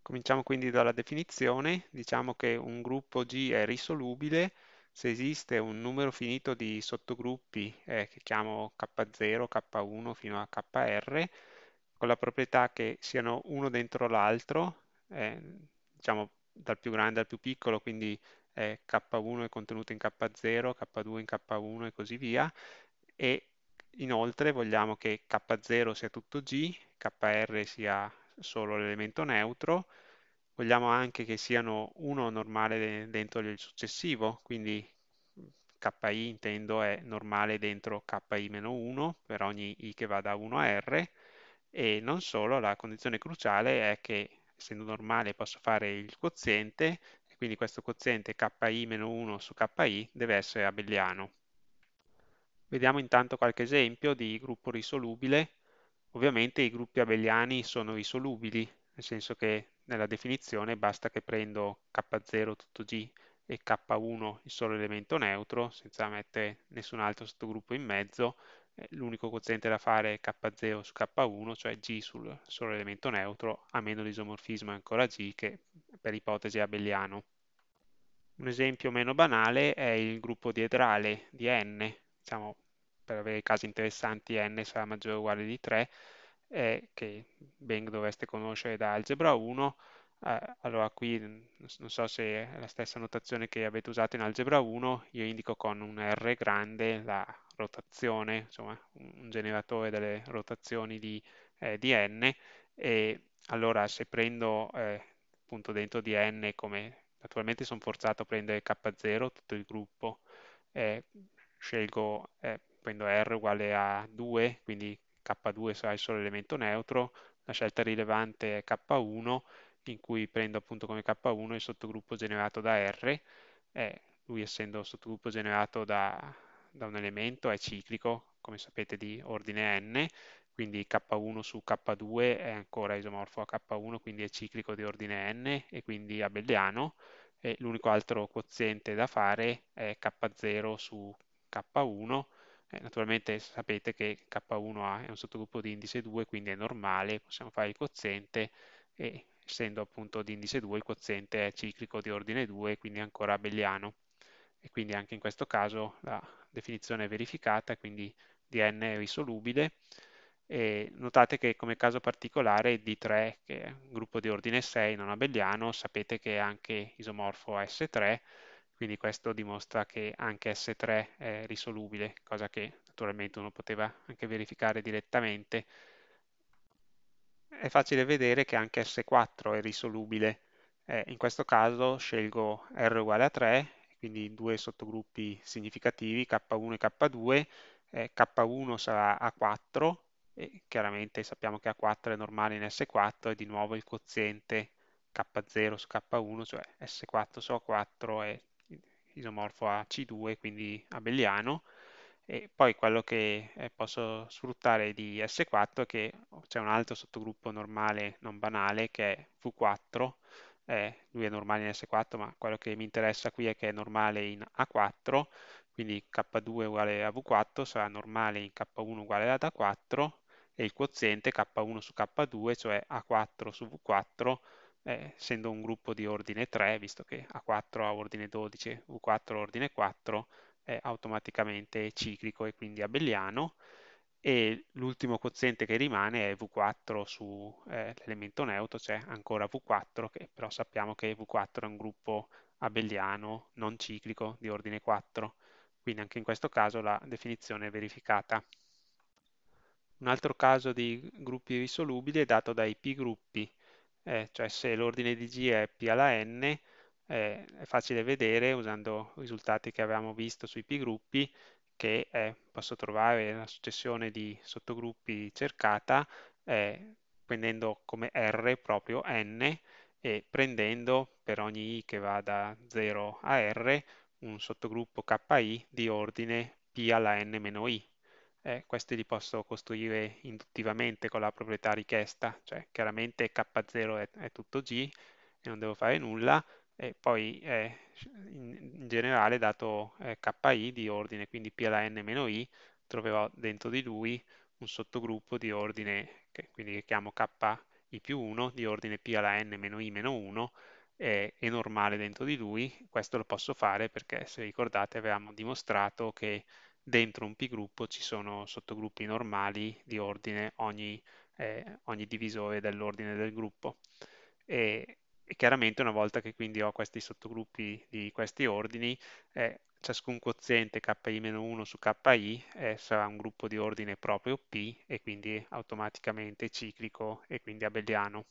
Cominciamo quindi dalla definizione. Diciamo che un gruppo G è risolubile se esiste un numero finito di sottogruppi che chiamo K0, K1 fino a KR, con la proprietà che siano uno dentro l'altro, diciamo dal più grande al più piccolo, quindi K1 è contenuto in K0, K2 in K1 e così via, e inoltre vogliamo che K0 sia tutto G, KR sia solo l'elemento neutro. Vogliamo anche che siano uno normale dentro il successivo, quindi KI intendo è normale dentro KI-1 per ogni I che va da 1 a R, e non solo, la condizione cruciale è che essendo normale posso fare il quoziente, e quindi questo quoziente KI-1 su KI deve essere abeliano. Vediamo intanto qualche esempio di gruppo risolubile. Ovviamente i gruppi abeliani sono risolubili, nel senso che nella definizione basta che prendo K0 tutto G e K1 il solo elemento neutro, senza mettere nessun altro sottogruppo in mezzo. L'unico quoziente da fare è K0 su K1, cioè G sul solo elemento neutro, a meno l'isomorfismo è ancora G, che per ipotesi è abeliano. Un esempio meno banale è il gruppo diedrale di n, diciamo per avere casi interessanti n sarà maggiore o uguale di 3, che ben dovreste conoscere da algebra 1. Allora qui non so se è la stessa notazione che avete usato in algebra 1, io indico con un R grande la rotazione, insomma un generatore delle rotazioni di n, e allora se prendo appunto dentro di n, come naturalmente sono forzato a prendere K0 tutto il gruppo, eh, prendo R uguale a 2, quindi K2 sarà il solo elemento neutro, la scelta rilevante è K1, in cui prendo appunto come K1 il sottogruppo generato da R, lui essendo sottogruppo generato da un elemento è ciclico, come sapete di ordine n, quindi K1 su K2 è ancora isomorfo a K1, quindi è ciclico di ordine n e quindi abeliano, e l'unico altro quoziente da fare è K0 su K1. Naturalmente sapete che K1 è un sottogruppo di indice 2, quindi è normale, possiamo fare il quoziente, e essendo appunto di indice 2 il quoziente è ciclico di ordine 2, quindi è ancora abeliano. E quindi anche in questo caso la definizione è verificata, quindi Dn è risolubile. E notate che come caso particolare D3, che è un gruppo di ordine 6 non abeliano, sapete che è anche isomorfo a S3, quindi questo dimostra che anche S3 è risolubile, cosa che naturalmente uno poteva anche verificare direttamente. È facile vedere che anche S4 è risolubile. In questo caso scelgo R uguale a 3, quindi due sottogruppi significativi, K1 e K2. K1 sarà A4, e chiaramente sappiamo che A4 è normale in S4, e di nuovo il quoziente K0 su K1, cioè S4 su A4 è isomorfo a C2, quindi abeliano. E poi quello che posso sfruttare di S4 è che c'è un altro sottogruppo normale non banale che è V4, lui è normale in S4, ma quello che mi interessa qui è che è normale in A4, quindi K2 uguale a V4 sarà normale in K1 uguale ad A4, e il quoziente K1 su K2, cioè A4 su V4, essendo un gruppo di ordine 3, visto che A4 ha ordine 12, V4 ha ordine 4, è automaticamente ciclico e quindi abeliano, e l'ultimo quoziente che rimane è V4 su l'elemento neutro, cioè ancora V4, che però sappiamo che V4 è un gruppo abeliano non ciclico di ordine 4, quindi anche in questo caso la definizione è verificata. Un altro caso di gruppi risolubili è dato dai p-gruppi, cioè se l'ordine di G è P alla n, è facile vedere, usando i risultati che avevamo visto sui p-gruppi, che posso trovare la successione di sottogruppi cercata prendendo come R proprio n, e prendendo per ogni i che va da 0 a R un sottogruppo KI di ordine P alla n meno i. Questi li posso costruire induttivamente con la proprietà richiesta, cioè chiaramente K0 è tutto G e non devo fare nulla, e poi in generale dato KI di ordine, quindi P alla n meno i, troverò dentro di lui un sottogruppo di ordine, che quindi che chiamo i più 1 di ordine P alla n meno I meno 1 è normale dentro di lui. Questo lo posso fare perché, se ricordate, avevamo dimostrato che dentro un P-gruppo ci sono sottogruppi normali di ordine ogni divisore dell'ordine del gruppo. E chiaramente, una volta che quindi ho questi sottogruppi di questi ordini, ciascun quoziente KI-1 su KI sarà un gruppo di ordine proprio P e quindi automaticamente ciclico e quindi abeliano.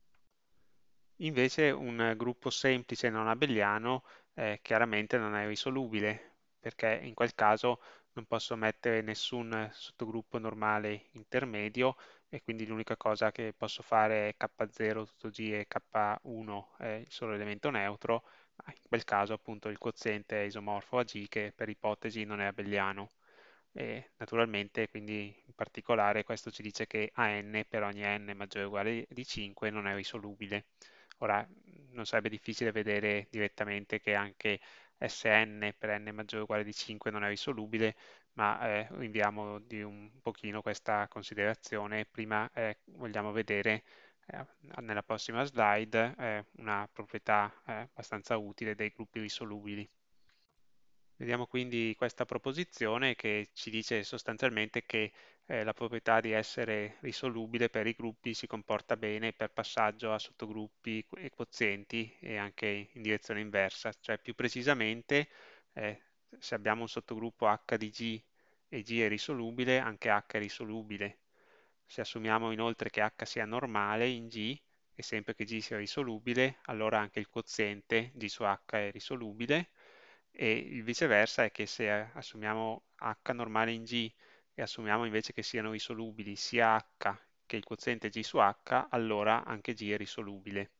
Invece un gruppo semplice non abeliano chiaramente non è risolubile, perché in quel caso non posso mettere nessun sottogruppo normale intermedio, e quindi l'unica cosa che posso fare è K0 tutto G e K1 è il solo elemento neutro. In quel caso appunto il quoziente è isomorfo a G, che per ipotesi non è abeliano. E naturalmente, quindi in particolare, questo ci dice che a n per ogni n maggiore o uguale di 5 non è risolubile. Ora, non sarebbe difficile vedere direttamente che anche Sn per n maggiore o uguale di 5 non è risolubile, ma rinviamo di un pochino questa considerazione. Prima vogliamo vedere eh, nella prossima slide una proprietà abbastanza utile dei gruppi risolubili. Vediamo quindi questa proposizione che ci dice sostanzialmente che la proprietà di essere risolubile per i gruppi si comporta bene per passaggio a sottogruppi e quozienti, e anche in direzione inversa, cioè più precisamente eh, se abbiamo un sottogruppo H di G e G è risolubile, anche H è risolubile. Se assumiamo inoltre che H sia normale in G e sempre che G sia risolubile, allora anche il quoziente G su H è risolubile, e il viceversa è che se assumiamo H normale in G e assumiamo invece che siano risolubili sia H che il quoziente G su H, allora anche G è risolubile.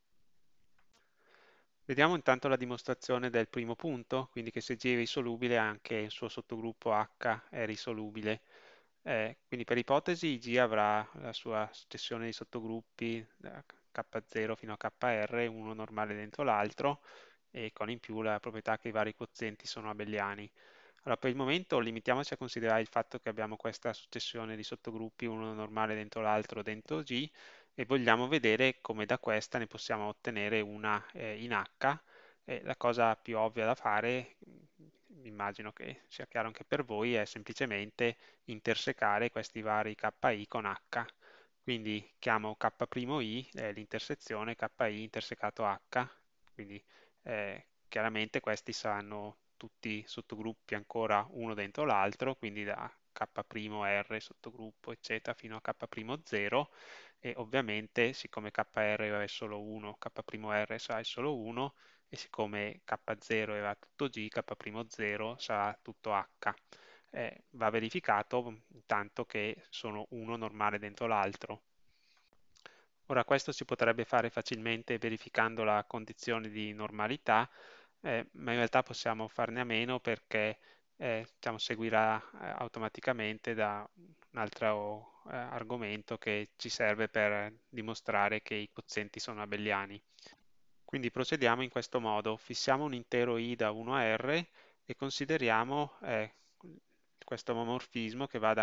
Vediamo intanto la dimostrazione del primo punto, quindi che se G è risolubile anche il suo sottogruppo H è risolubile. Quindi per ipotesi G avrà la sua successione di sottogruppi da K0 fino a KR, uno normale dentro l'altro, e con in più la proprietà che i vari quozienti sono abeliani. Allora, per il momento limitiamoci a considerare il fatto che abbiamo questa successione di sottogruppi, uno normale dentro l'altro dentro G, e vogliamo vedere come da questa ne possiamo ottenere una in H. La cosa più ovvia da fare, immagino che sia chiaro anche per voi, è semplicemente intersecare questi vari KI con H. Quindi chiamo K'I l'intersezione KI intersecato H, quindi chiaramente questi saranno tutti sottogruppi ancora uno dentro l'altro, quindi da K'R sottogruppo eccetera fino a K'O, e ovviamente siccome KR è solo 1, K'R sarà solo 1, e siccome K0 era tutto G, K'0 sarà tutto H. Va verificato intanto che sono uno normale dentro l'altro. Ora, questo si potrebbe fare facilmente verificando la condizione di normalità, ma in realtà possiamo farne a meno perché diciamo, seguirà automaticamente da un altro argomento che ci serve per dimostrare che i quozienti sono abeliani. Quindi procediamo in questo modo: fissiamo un intero i da 1 a r e consideriamo questo omomorfismo che va da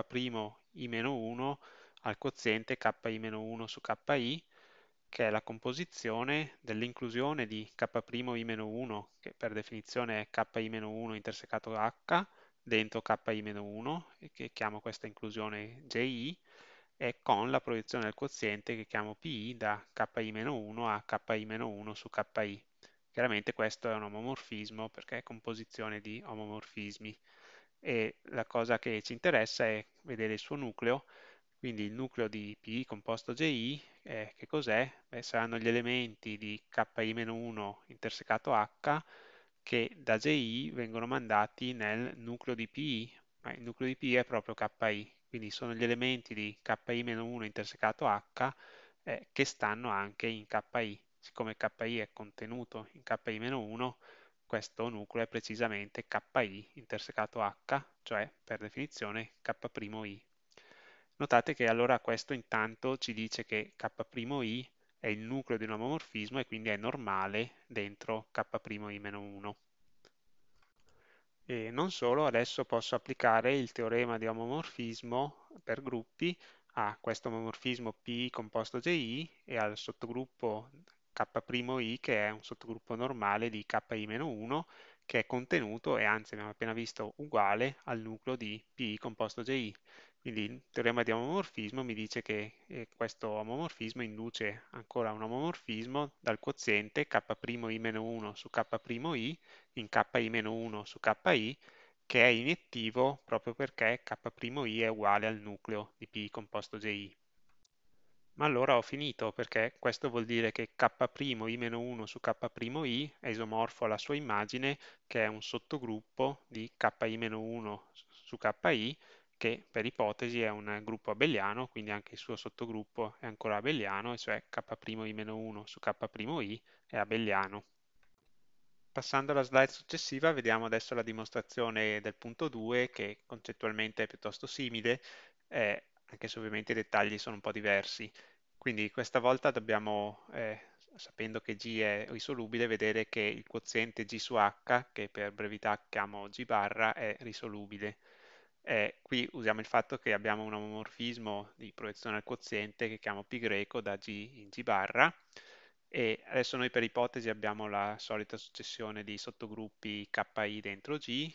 K'I-1 al quoziente K'i-1 su K'i, che è la composizione dell'inclusione di K'I-1, che per definizione è K'i-1 intersecato H, dentro K'i-1, e che chiamo questa inclusione Ji, e con la proiezione del quoziente che chiamo Pi da K'i-1 a K'i-1 su K'i. Chiaramente questo è un omomorfismo perché è composizione di omomorfismi, e la cosa che ci interessa è vedere il suo nucleo. Quindi il nucleo di Pi composto Ji, che cos'è? Beh, saranno gli elementi di K'i-1 intersecato H che da Ji vengono mandati nel nucleo di Pi, ma il nucleo di Pi è proprio Ki, quindi sono gli elementi di Ki-1 intersecato H che stanno anche in Ki. Siccome Ki è contenuto in Ki-1, questo nucleo è precisamente Ki intersecato H, cioè per definizione K'I. Notate che allora questo intanto ci dice che K'I è il nucleo di un omomorfismo e quindi è normale dentro K'I-1. E non solo, adesso posso applicare il teorema di omomorfismo per gruppi a questo omomorfismo Pi composto GI e al sottogruppo K'I che è un sottogruppo normale di Ki-1 che è contenuto e anzi abbiamo appena visto uguale al nucleo di Pi composto GI. Quindi il teorema di omomorfismo mi dice che questo omomorfismo induce ancora un omomorfismo dal quoziente K'I-1 su K'I in Ki-1 su Ki che è iniettivo proprio perché K'I è uguale al nucleo di P composto Gi. Ma allora ho finito perché questo vuol dire che K'I-1 su K'I è isomorfo alla sua immagine che è un sottogruppo di Ki-1 su Ki che per ipotesi è un gruppo abeliano, quindi anche il suo sottogruppo è ancora abeliano, e cioè K'I-1 su K'I è abeliano. Passando alla slide successiva, vediamo adesso la dimostrazione del punto 2 che concettualmente è piuttosto simile, anche se ovviamente i dettagli sono un po' diversi. Quindi questa volta dobbiamo, sapendo che G è risolubile, vedere che il quoziente G su H, che per brevità chiamo G barra, è risolubile. Qui usiamo il fatto che abbiamo un omomorfismo di proiezione al quoziente che chiamo π greco da G in G barra, e adesso noi per ipotesi abbiamo la solita successione di sottogruppi KI dentro G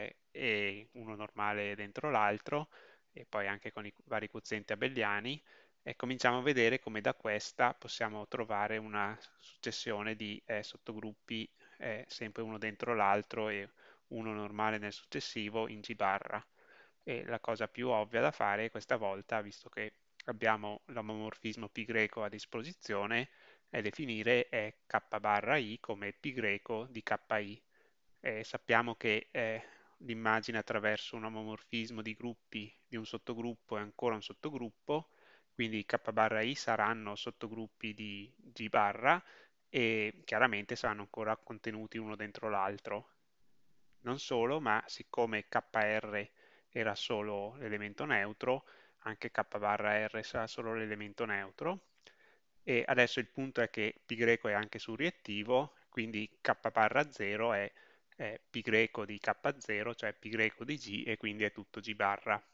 e uno normale dentro l'altro e poi anche con i vari quozienti abeliani, e cominciamo a vedere come da questa possiamo trovare una successione di sottogruppi sempre uno dentro l'altro e uno normale nel successivo in G barra. E la cosa più ovvia da fare questa volta, visto che abbiamo l'omomorfismo π greco a disposizione, è definire K barra I come π greco di KI. Sappiamo che l'immagine attraverso un omomorfismo di gruppi di un sottogruppo è ancora un sottogruppo, quindi K barra I saranno sottogruppi di G barra e chiaramente saranno ancora contenuti uno dentro l'altro. Non solo, ma siccome KR era solo l'elemento neutro, anche K barra R sarà solo l'elemento neutro. E adesso il punto è che π greco è anche surriettivo, quindi K barra 0 è π greco di K0, cioè π greco di G, e quindi è tutto G barra.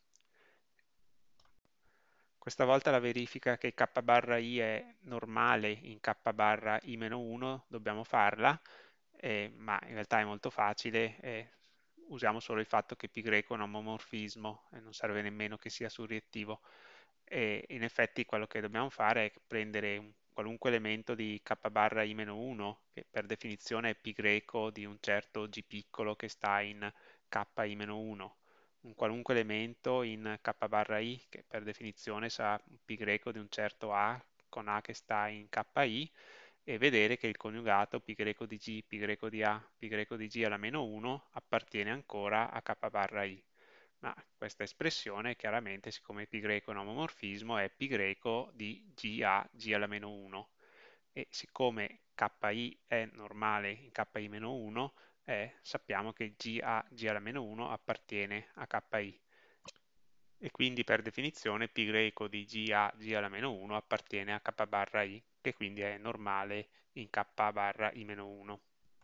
Questa volta la verifica che K barra I è normale in K barra I-1 dobbiamo farla, ma in realtà è molto facile, usiamo solo il fatto che π greco è un omomorfismo e non serve nemmeno che sia surriettivo. E in effetti quello che dobbiamo fare è prendere un qualunque elemento di K barra I-1, che per definizione è π greco di un certo G piccolo che sta in Ki-1, un qualunque elemento in K barra I, che per definizione sarà un π greco di un certo A con A che sta in Ki, e vedere che il coniugato π greco di G, π greco di A, π greco di G alla meno 1 appartiene ancora a K barra I. Ma questa espressione chiaramente, siccome π greco è un omomorfismo, è π greco di GA, G alla meno 1. E siccome KI è normale in KI-1, sappiamo che GA, G alla meno 1 appartiene a KI. E quindi per definizione π greco di GA, G alla meno 1 appartiene a K barra I, che quindi è normale in K barra I-1.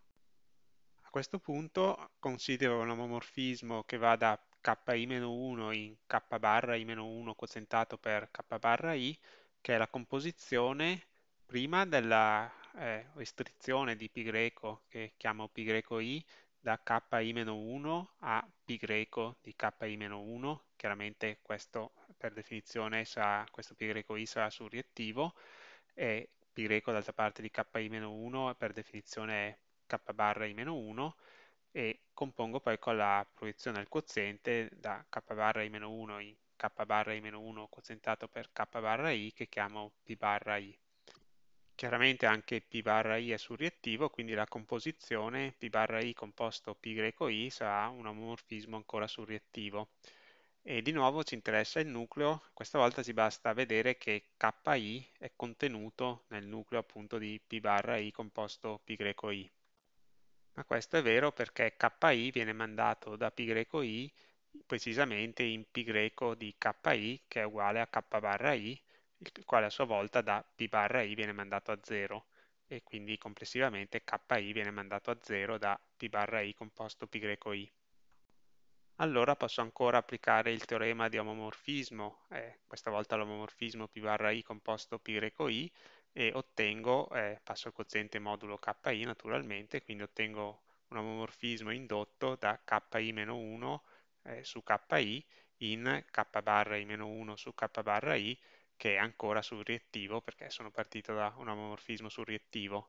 A questo punto considero un omomorfismo che va da Ki-1 in K barra I-1 quozientato per K barra I, che è la composizione prima della restrizione di π greco, che chiamo π greco I, da Ki-1 a π greco di Ki-1. Chiaramente questo per definizione questo π greco I sarà surriettivo, e π greco d'altra parte di Ki-1 per definizione è K barra I-1, e compongo poi con la proiezione al quoziente da K barra I-1 in K barra I-1 quozientato per K barra I che chiamo P barra I. Chiaramente anche P barra I è surriettivo, quindi la composizione P barra I composto π greco I sarà un omomorfismo ancora surriettivo. E di nuovo ci interessa il nucleo, questa volta ci basta vedere che KI è contenuto nel nucleo appunto di P barra I composto π greco I. Ma questo è vero perché KI viene mandato da π greco I precisamente in π greco di KI che è uguale a K barra I, il quale a sua volta da P barra I viene mandato a 0, e quindi complessivamente KI viene mandato a 0 da P barra I composto π greco I. allora posso ancora applicare il teorema di omomorfismo, questa volta l'omomorfismo P barra I composto pi greco I, e ottengo, passo il quoziente modulo KI naturalmente, quindi ottengo un omomorfismo indotto da KI meno 1 su KI in K barra I meno 1 su K barra I, che è ancora surriettivo perché sono partito da un omomorfismo surriettivo.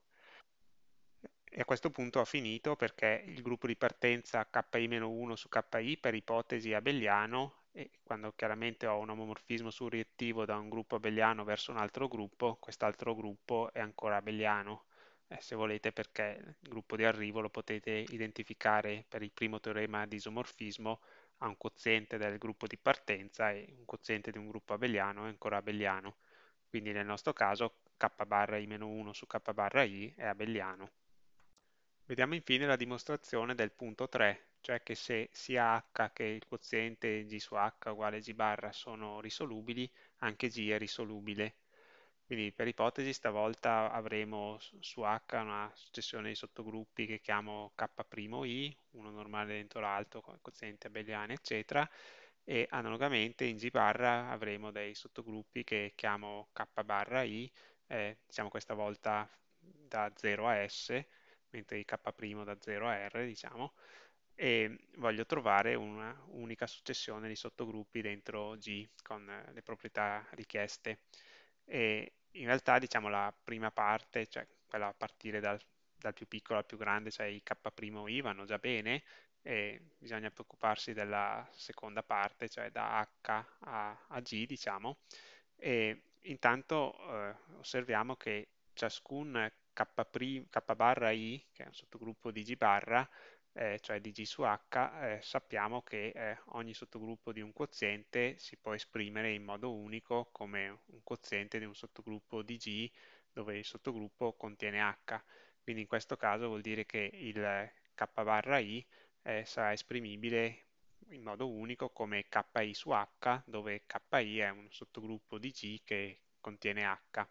E a questo punto ho finito perché il gruppo di partenza KI-1 su KI per ipotesi è abeliano e quando chiaramente ho un omomorfismo surriettivo da un gruppo abeliano verso un altro gruppo, quest'altro gruppo è ancora abeliano. Se volete perché il gruppo di arrivo lo potete identificare per il primo teorema di isomorfismo a un quoziente del gruppo di partenza e un quoziente di un gruppo abeliano è ancora abeliano. Quindi nel nostro caso K barra I-1 su K barra I è abeliano. Vediamo infine la dimostrazione del punto 3, cioè che se sia h che il quoziente g su h uguale g barra sono risolubili, anche g è risolubile. Quindi per ipotesi stavolta avremo su h una successione di sottogruppi che chiamo K'I, uno normale dentro l'altro con quozienti abeliani, eccetera, e analogamente in G barra avremo dei sottogruppi che chiamo K barra I, diciamo questa volta da 0 a S, mentre i K' da 0 a R, diciamo, e voglio trovare una unica successione di sottogruppi dentro G con le proprietà richieste. E in realtà, diciamo, la prima parte, cioè quella a partire dal più piccolo al più grande, cioè i K'I vanno già bene, e bisogna preoccuparsi della seconda parte, cioè da H a G, diciamo, e intanto osserviamo che ciascun K barra I, che è un sottogruppo di G barra, cioè di G su H, sappiamo che ogni sottogruppo di un quoziente si può esprimere in modo unico come un quoziente di un sottogruppo di G dove il sottogruppo contiene H. Quindi in questo caso vuol dire che il K barra I sarà esprimibile in modo unico come KI su H, dove KI è un sottogruppo di G che contiene H.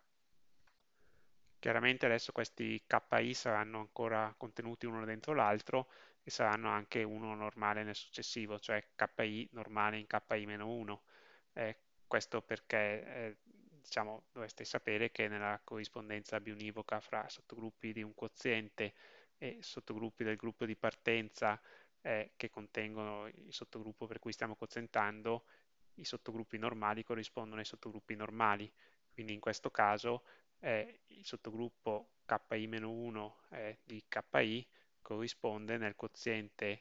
Chiaramente adesso questi KI saranno ancora contenuti uno dentro l'altro e saranno anche uno normale nel successivo, cioè KI normale in KI-1. Questo perché diciamo, dovreste sapere che nella corrispondenza biunivoca fra sottogruppi di un quoziente e sottogruppi del gruppo di partenza che contengono il sottogruppo per cui stiamo quozientando, i sottogruppi normali corrispondono ai sottogruppi normali. Quindi in questo caso il sottogruppo KI-1 di KI corrisponde nel quoziente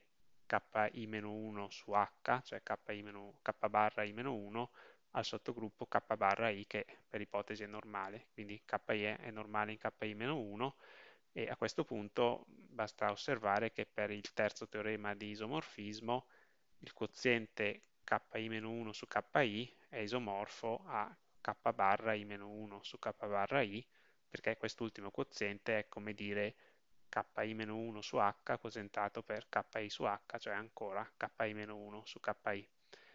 KI-1 su H, cioè K barra I-1, al sottogruppo K barra I che per ipotesi è normale, quindi KI è normale in KI-1 e a questo punto basta osservare che per il terzo teorema di isomorfismo il quoziente KI-1 su KI è isomorfo a K barra I-1 su K barra I perché quest'ultimo quoziente è come dire KI-1 su H quozientato per KI su H, cioè ancora KI-1 su KI.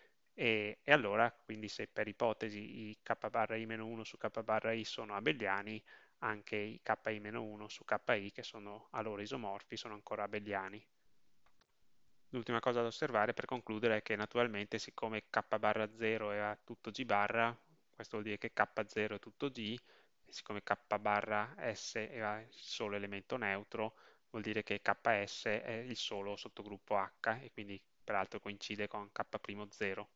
E allora, quindi se per ipotesi i K barra I-1 su K barra I sono abeliani, anche i KI-1 su KI che sono a loro isomorfi sono ancora abeliani. L'ultima cosa da osservare per concludere è che naturalmente siccome k barra 0 è a tutto g barra, questo vuol dire che k0 è tutto g, e siccome k barra s è il solo elemento neutro, vuol dire che ks è il solo sottogruppo h e quindi peraltro coincide con k'0.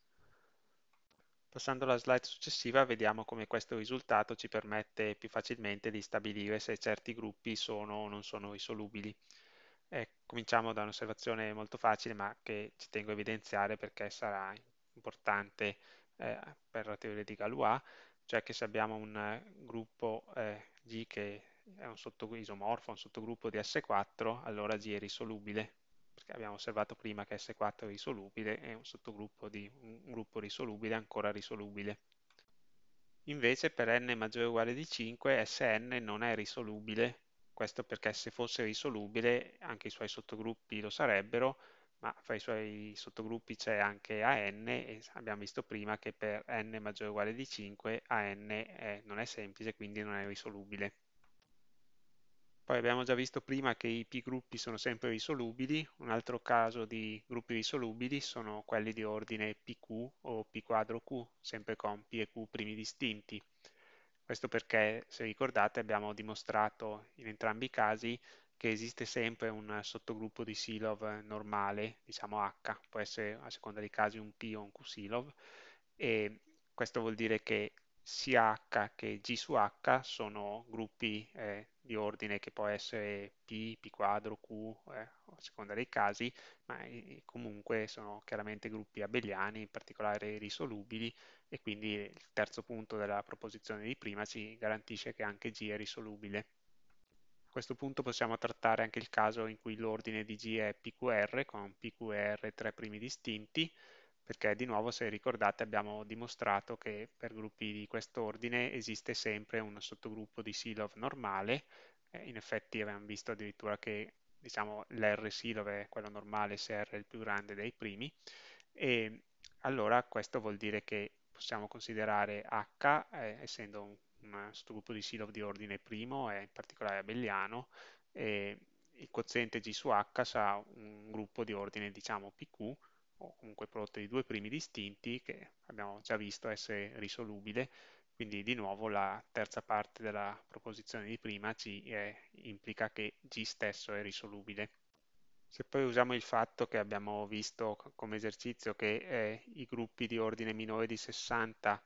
Passando alla slide successiva, vediamo come questo risultato ci permette più facilmente di stabilire se certi gruppi sono o non sono risolubili. Cominciamo da un'osservazione molto facile, ma che ci tengo a evidenziare perché sarà importante per la teoria di Galois, cioè che se abbiamo un gruppo G che è un isomorfo, un sottogruppo di S4, allora G è risolubile perché abbiamo osservato prima che S4 è risolubile e un sottogruppo di un gruppo risolubile è ancora risolubile. Invece per n maggiore o uguale di 5 Sn non è risolubile, questo perché se fosse risolubile anche i suoi sottogruppi lo sarebbero, ma fra i suoi sottogruppi c'è anche An e abbiamo visto prima che per n maggiore o uguale di 5 An non è semplice, quindi non è risolubile. Poi abbiamo già visto prima che i p-gruppi sono sempre risolubili. Un altro caso di gruppi risolubili sono quelli di ordine pq o p quadro q, sempre con p e q primi distinti. Questo perché, se ricordate, abbiamo dimostrato in entrambi i casi che esiste sempre un sottogruppo di Silov normale, diciamo H, può essere a seconda dei casi un P o un Q Silov, e questo vuol dire che sia H che G su H sono gruppi di ordine che può essere P, P quadro, Q, a seconda dei casi, ma comunque sono chiaramente gruppi abeliani, in particolare risolubili, e quindi il terzo punto della proposizione di prima ci garantisce che anche G è risolubile. A questo punto possiamo trattare anche il caso in cui l'ordine di G è PQR con PQR tre primi distinti, perché di nuovo, se ricordate, abbiamo dimostrato che per gruppi di questo ordine esiste sempre un sottogruppo di Silov normale. In effetti abbiamo visto addirittura che diciamo, l'R Silov è quello normale se R è il più grande dei primi, e allora questo vuol dire che possiamo considerare H, essendo un sottogruppo di Silov di ordine primo e in particolare abeliano, e il quoziente G su H sarà un gruppo di ordine diciamo PQ, o comunque prodotto di due primi distinti che abbiamo già visto essere risolubile, quindi di nuovo la terza parte della proposizione di prima implica che G stesso è risolubile. Se poi usiamo il fatto che abbiamo visto come esercizio che i gruppi di ordine minore di 60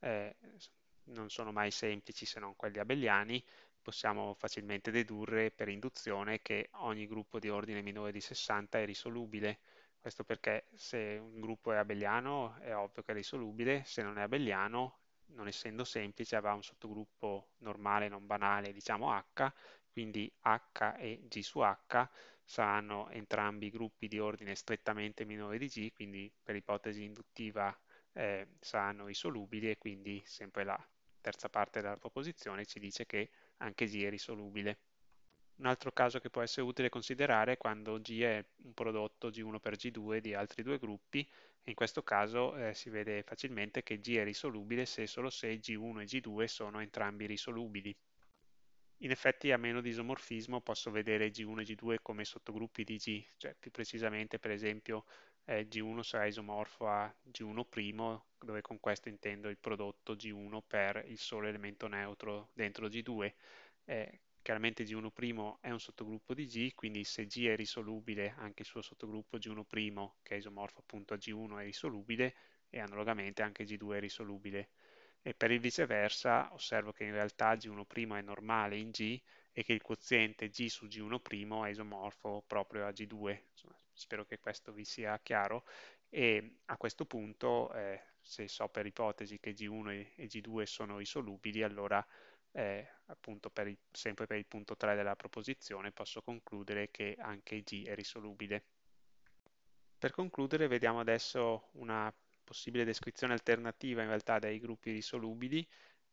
non sono mai semplici se non quelli abeliani, possiamo facilmente dedurre per induzione che ogni gruppo di ordine minore di 60 è risolubile. Questo perché se un gruppo è abeliano è ovvio che è risolubile, se non è abeliano, non essendo semplice, avrà un sottogruppo normale non banale, diciamo H, quindi H e G su H saranno entrambi gruppi di ordine strettamente minore di G, quindi per ipotesi induttiva saranno risolubili, e quindi sempre la terza parte della proposizione ci dice che anche G è risolubile. Un altro caso che può essere utile considerare è quando G è un prodotto G1 per G2 di altri due gruppi, e in questo caso si vede facilmente che G è risolubile se e solo se G1 e G2 sono entrambi risolubili. In effetti a meno di isomorfismo posso vedere G1 e G2 come sottogruppi di G, cioè più precisamente per esempio G1 sarà isomorfo a G1', dove con questo intendo il prodotto G1 per il solo elemento neutro dentro G2. Chiaramente G1' è un sottogruppo di G, quindi se G è risolubile anche il suo sottogruppo G1', che è isomorfo appunto a G1, è risolubile, e analogamente anche G2 è risolubile. E per il viceversa osservo che in realtà G1' è normale in G e che il quoziente G su G1' è isomorfo proprio a G2. Insomma, spero che questo vi sia chiaro, e a questo punto se so per ipotesi che G1 e G2 sono risolubili, allora appunto sempre per il punto 3 della proposizione posso concludere che anche G è risolubile. Per concludere, vediamo adesso una possibile descrizione alternativa in realtà dei gruppi risolubili,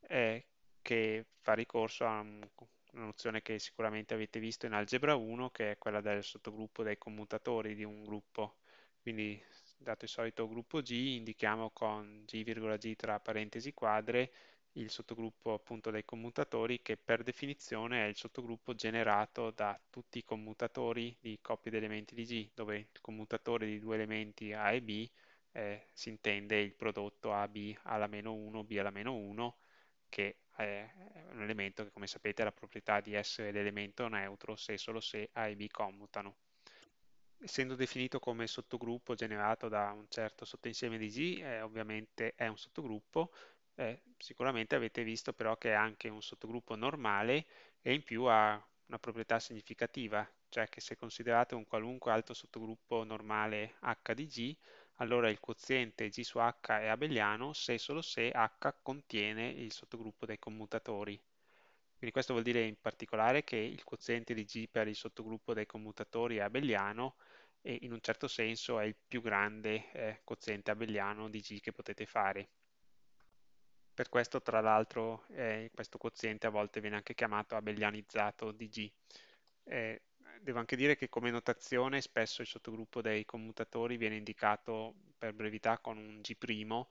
che fa ricorso a una nozione che sicuramente avete visto in Algebra 1, che è quella del sottogruppo dei commutatori di un gruppo. Quindi, dato il solito gruppo G, indichiamo con G,G tra parentesi quadre il sottogruppo appunto dei commutatori, che per definizione è il sottogruppo generato da tutti i commutatori di coppie di elementi di G, dove il commutatore di due elementi A e B si intende il prodotto AB alla meno 1, B alla meno 1, che è un elemento che, come sapete, ha la proprietà di essere l'elemento neutro se e solo se A e B commutano. Essendo definito come sottogruppo generato da un certo sottoinsieme di G, ovviamente è un sottogruppo. Sicuramente avete visto però che è anche un sottogruppo normale, e in più ha una proprietà significativa, cioè che se considerate un qualunque altro sottogruppo normale H di G, allora il quoziente G su H è abeliano se e solo se H contiene il sottogruppo dei commutatori. Quindi questo vuol dire in particolare che il quoziente di G per il sottogruppo dei commutatori è abeliano, e in un certo senso è il più grande quoziente abeliano di G che potete fare. Per questo, tra l'altro, questo quoziente a volte viene anche chiamato abelianizzato di G. Eh, Devo anche dire che come notazione spesso il sottogruppo dei commutatori viene indicato per brevità con un G',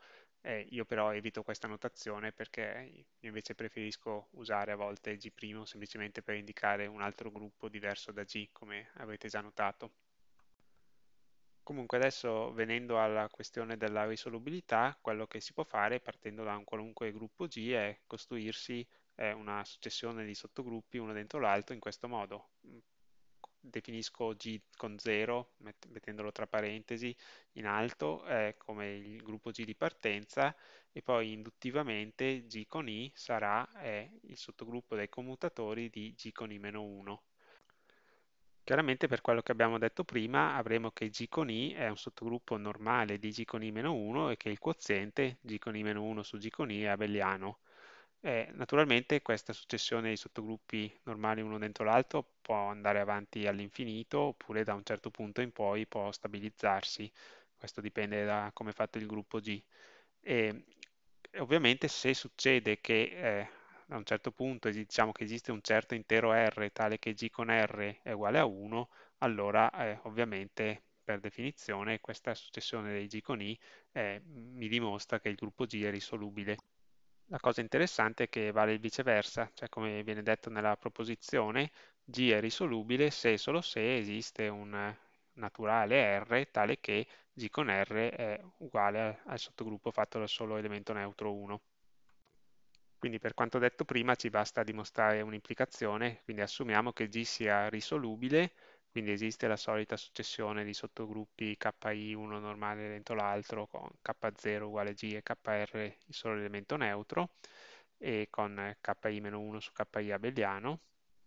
Io però evito questa notazione perché io invece preferisco usare a volte G' semplicemente per indicare un altro gruppo diverso da G, come avete già notato. Comunque adesso venendo alla questione della risolubilità, quello che si può fare partendo da un qualunque gruppo G è costruirsi una successione di sottogruppi uno dentro l'altro in questo modo. Definisco G con 0, mettendolo tra parentesi in alto, come il gruppo G di partenza, e poi induttivamente G con I sarà il sottogruppo dei commutatori di G con I-1. Chiaramente per quello che abbiamo detto prima avremo che G con I è un sottogruppo normale di G con I-1 e che il quoziente G con I-1 su G con I è abeliano. Naturalmente questa successione di sottogruppi normali uno dentro l'altro può andare avanti all'infinito oppure da un certo punto in poi può stabilizzarsi. Questo dipende da come è fatto il gruppo G. E ovviamente se succede che a un certo punto diciamo che esiste un certo intero R tale che G con R è uguale a 1, allora ovviamente per definizione questa successione dei G con I mi dimostra che il gruppo G è risolubile. La cosa interessante è che vale il viceversa, cioè come viene detto nella proposizione, G è risolubile se e solo se esiste un naturale R tale che G con R è uguale al sottogruppo fatto dal solo elemento neutro 1. Quindi per quanto detto prima ci basta dimostrare un'implicazione, quindi assumiamo che G sia risolubile, quindi esiste la solita successione di sottogruppi KI uno normale dentro l'altro con K0 uguale G e KR il solo elemento neutro e con KI-1 su KI abeliano.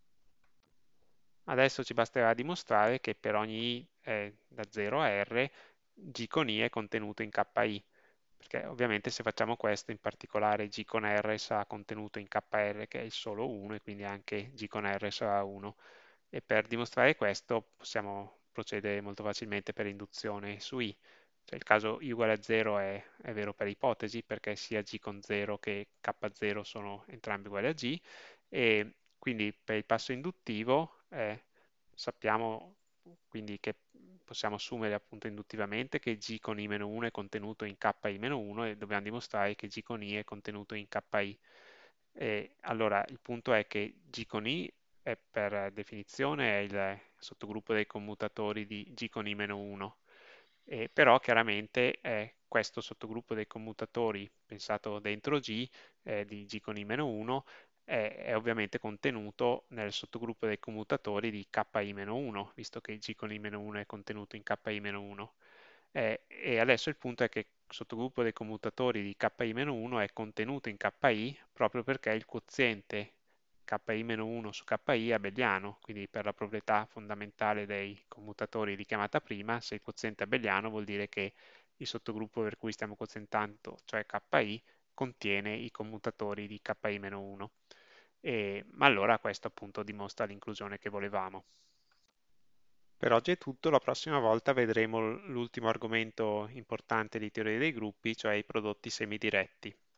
Adesso ci basterà dimostrare che per ogni i da 0 a r, G con i è contenuto in KI, perché ovviamente se facciamo questo, in particolare G con r sarà contenuto in KR che è il solo 1 e quindi anche G con r sarà 1. E per dimostrare questo possiamo procedere molto facilmente per induzione su i. Cioè il caso i uguale a 0 è vero per ipotesi perché sia G con 0 che K0 sono entrambi uguali a G e quindi per il passo induttivo sappiamo quindi che possiamo assumere appunto induttivamente che G con I-1 è contenuto in KI-1 e dobbiamo dimostrare che G con I è contenuto in KI. E allora il punto è che G con I è per definizione è il sottogruppo dei commutatori di G con I-1. Però chiaramente questo sottogruppo dei commutatori pensato dentro G di G con I-1 è ovviamente contenuto nel sottogruppo dei commutatori di KI-1, visto che G con I-1 è contenuto in KI-1. E adesso il punto è che il sottogruppo dei commutatori di KI-1 è contenuto in KI proprio perché il quoziente KI-1 su KI è abeliano, quindi per la proprietà fondamentale dei commutatori richiamata prima, se il quoziente è abeliano vuol dire che il sottogruppo per cui stiamo quozientando, cioè KI, contiene i commutatori di KI-1. Ma allora questo appunto dimostra l'inclusione che volevamo. Per oggi è tutto, la prossima volta vedremo l'ultimo argomento importante di teoria dei gruppi, cioè i prodotti semidiretti.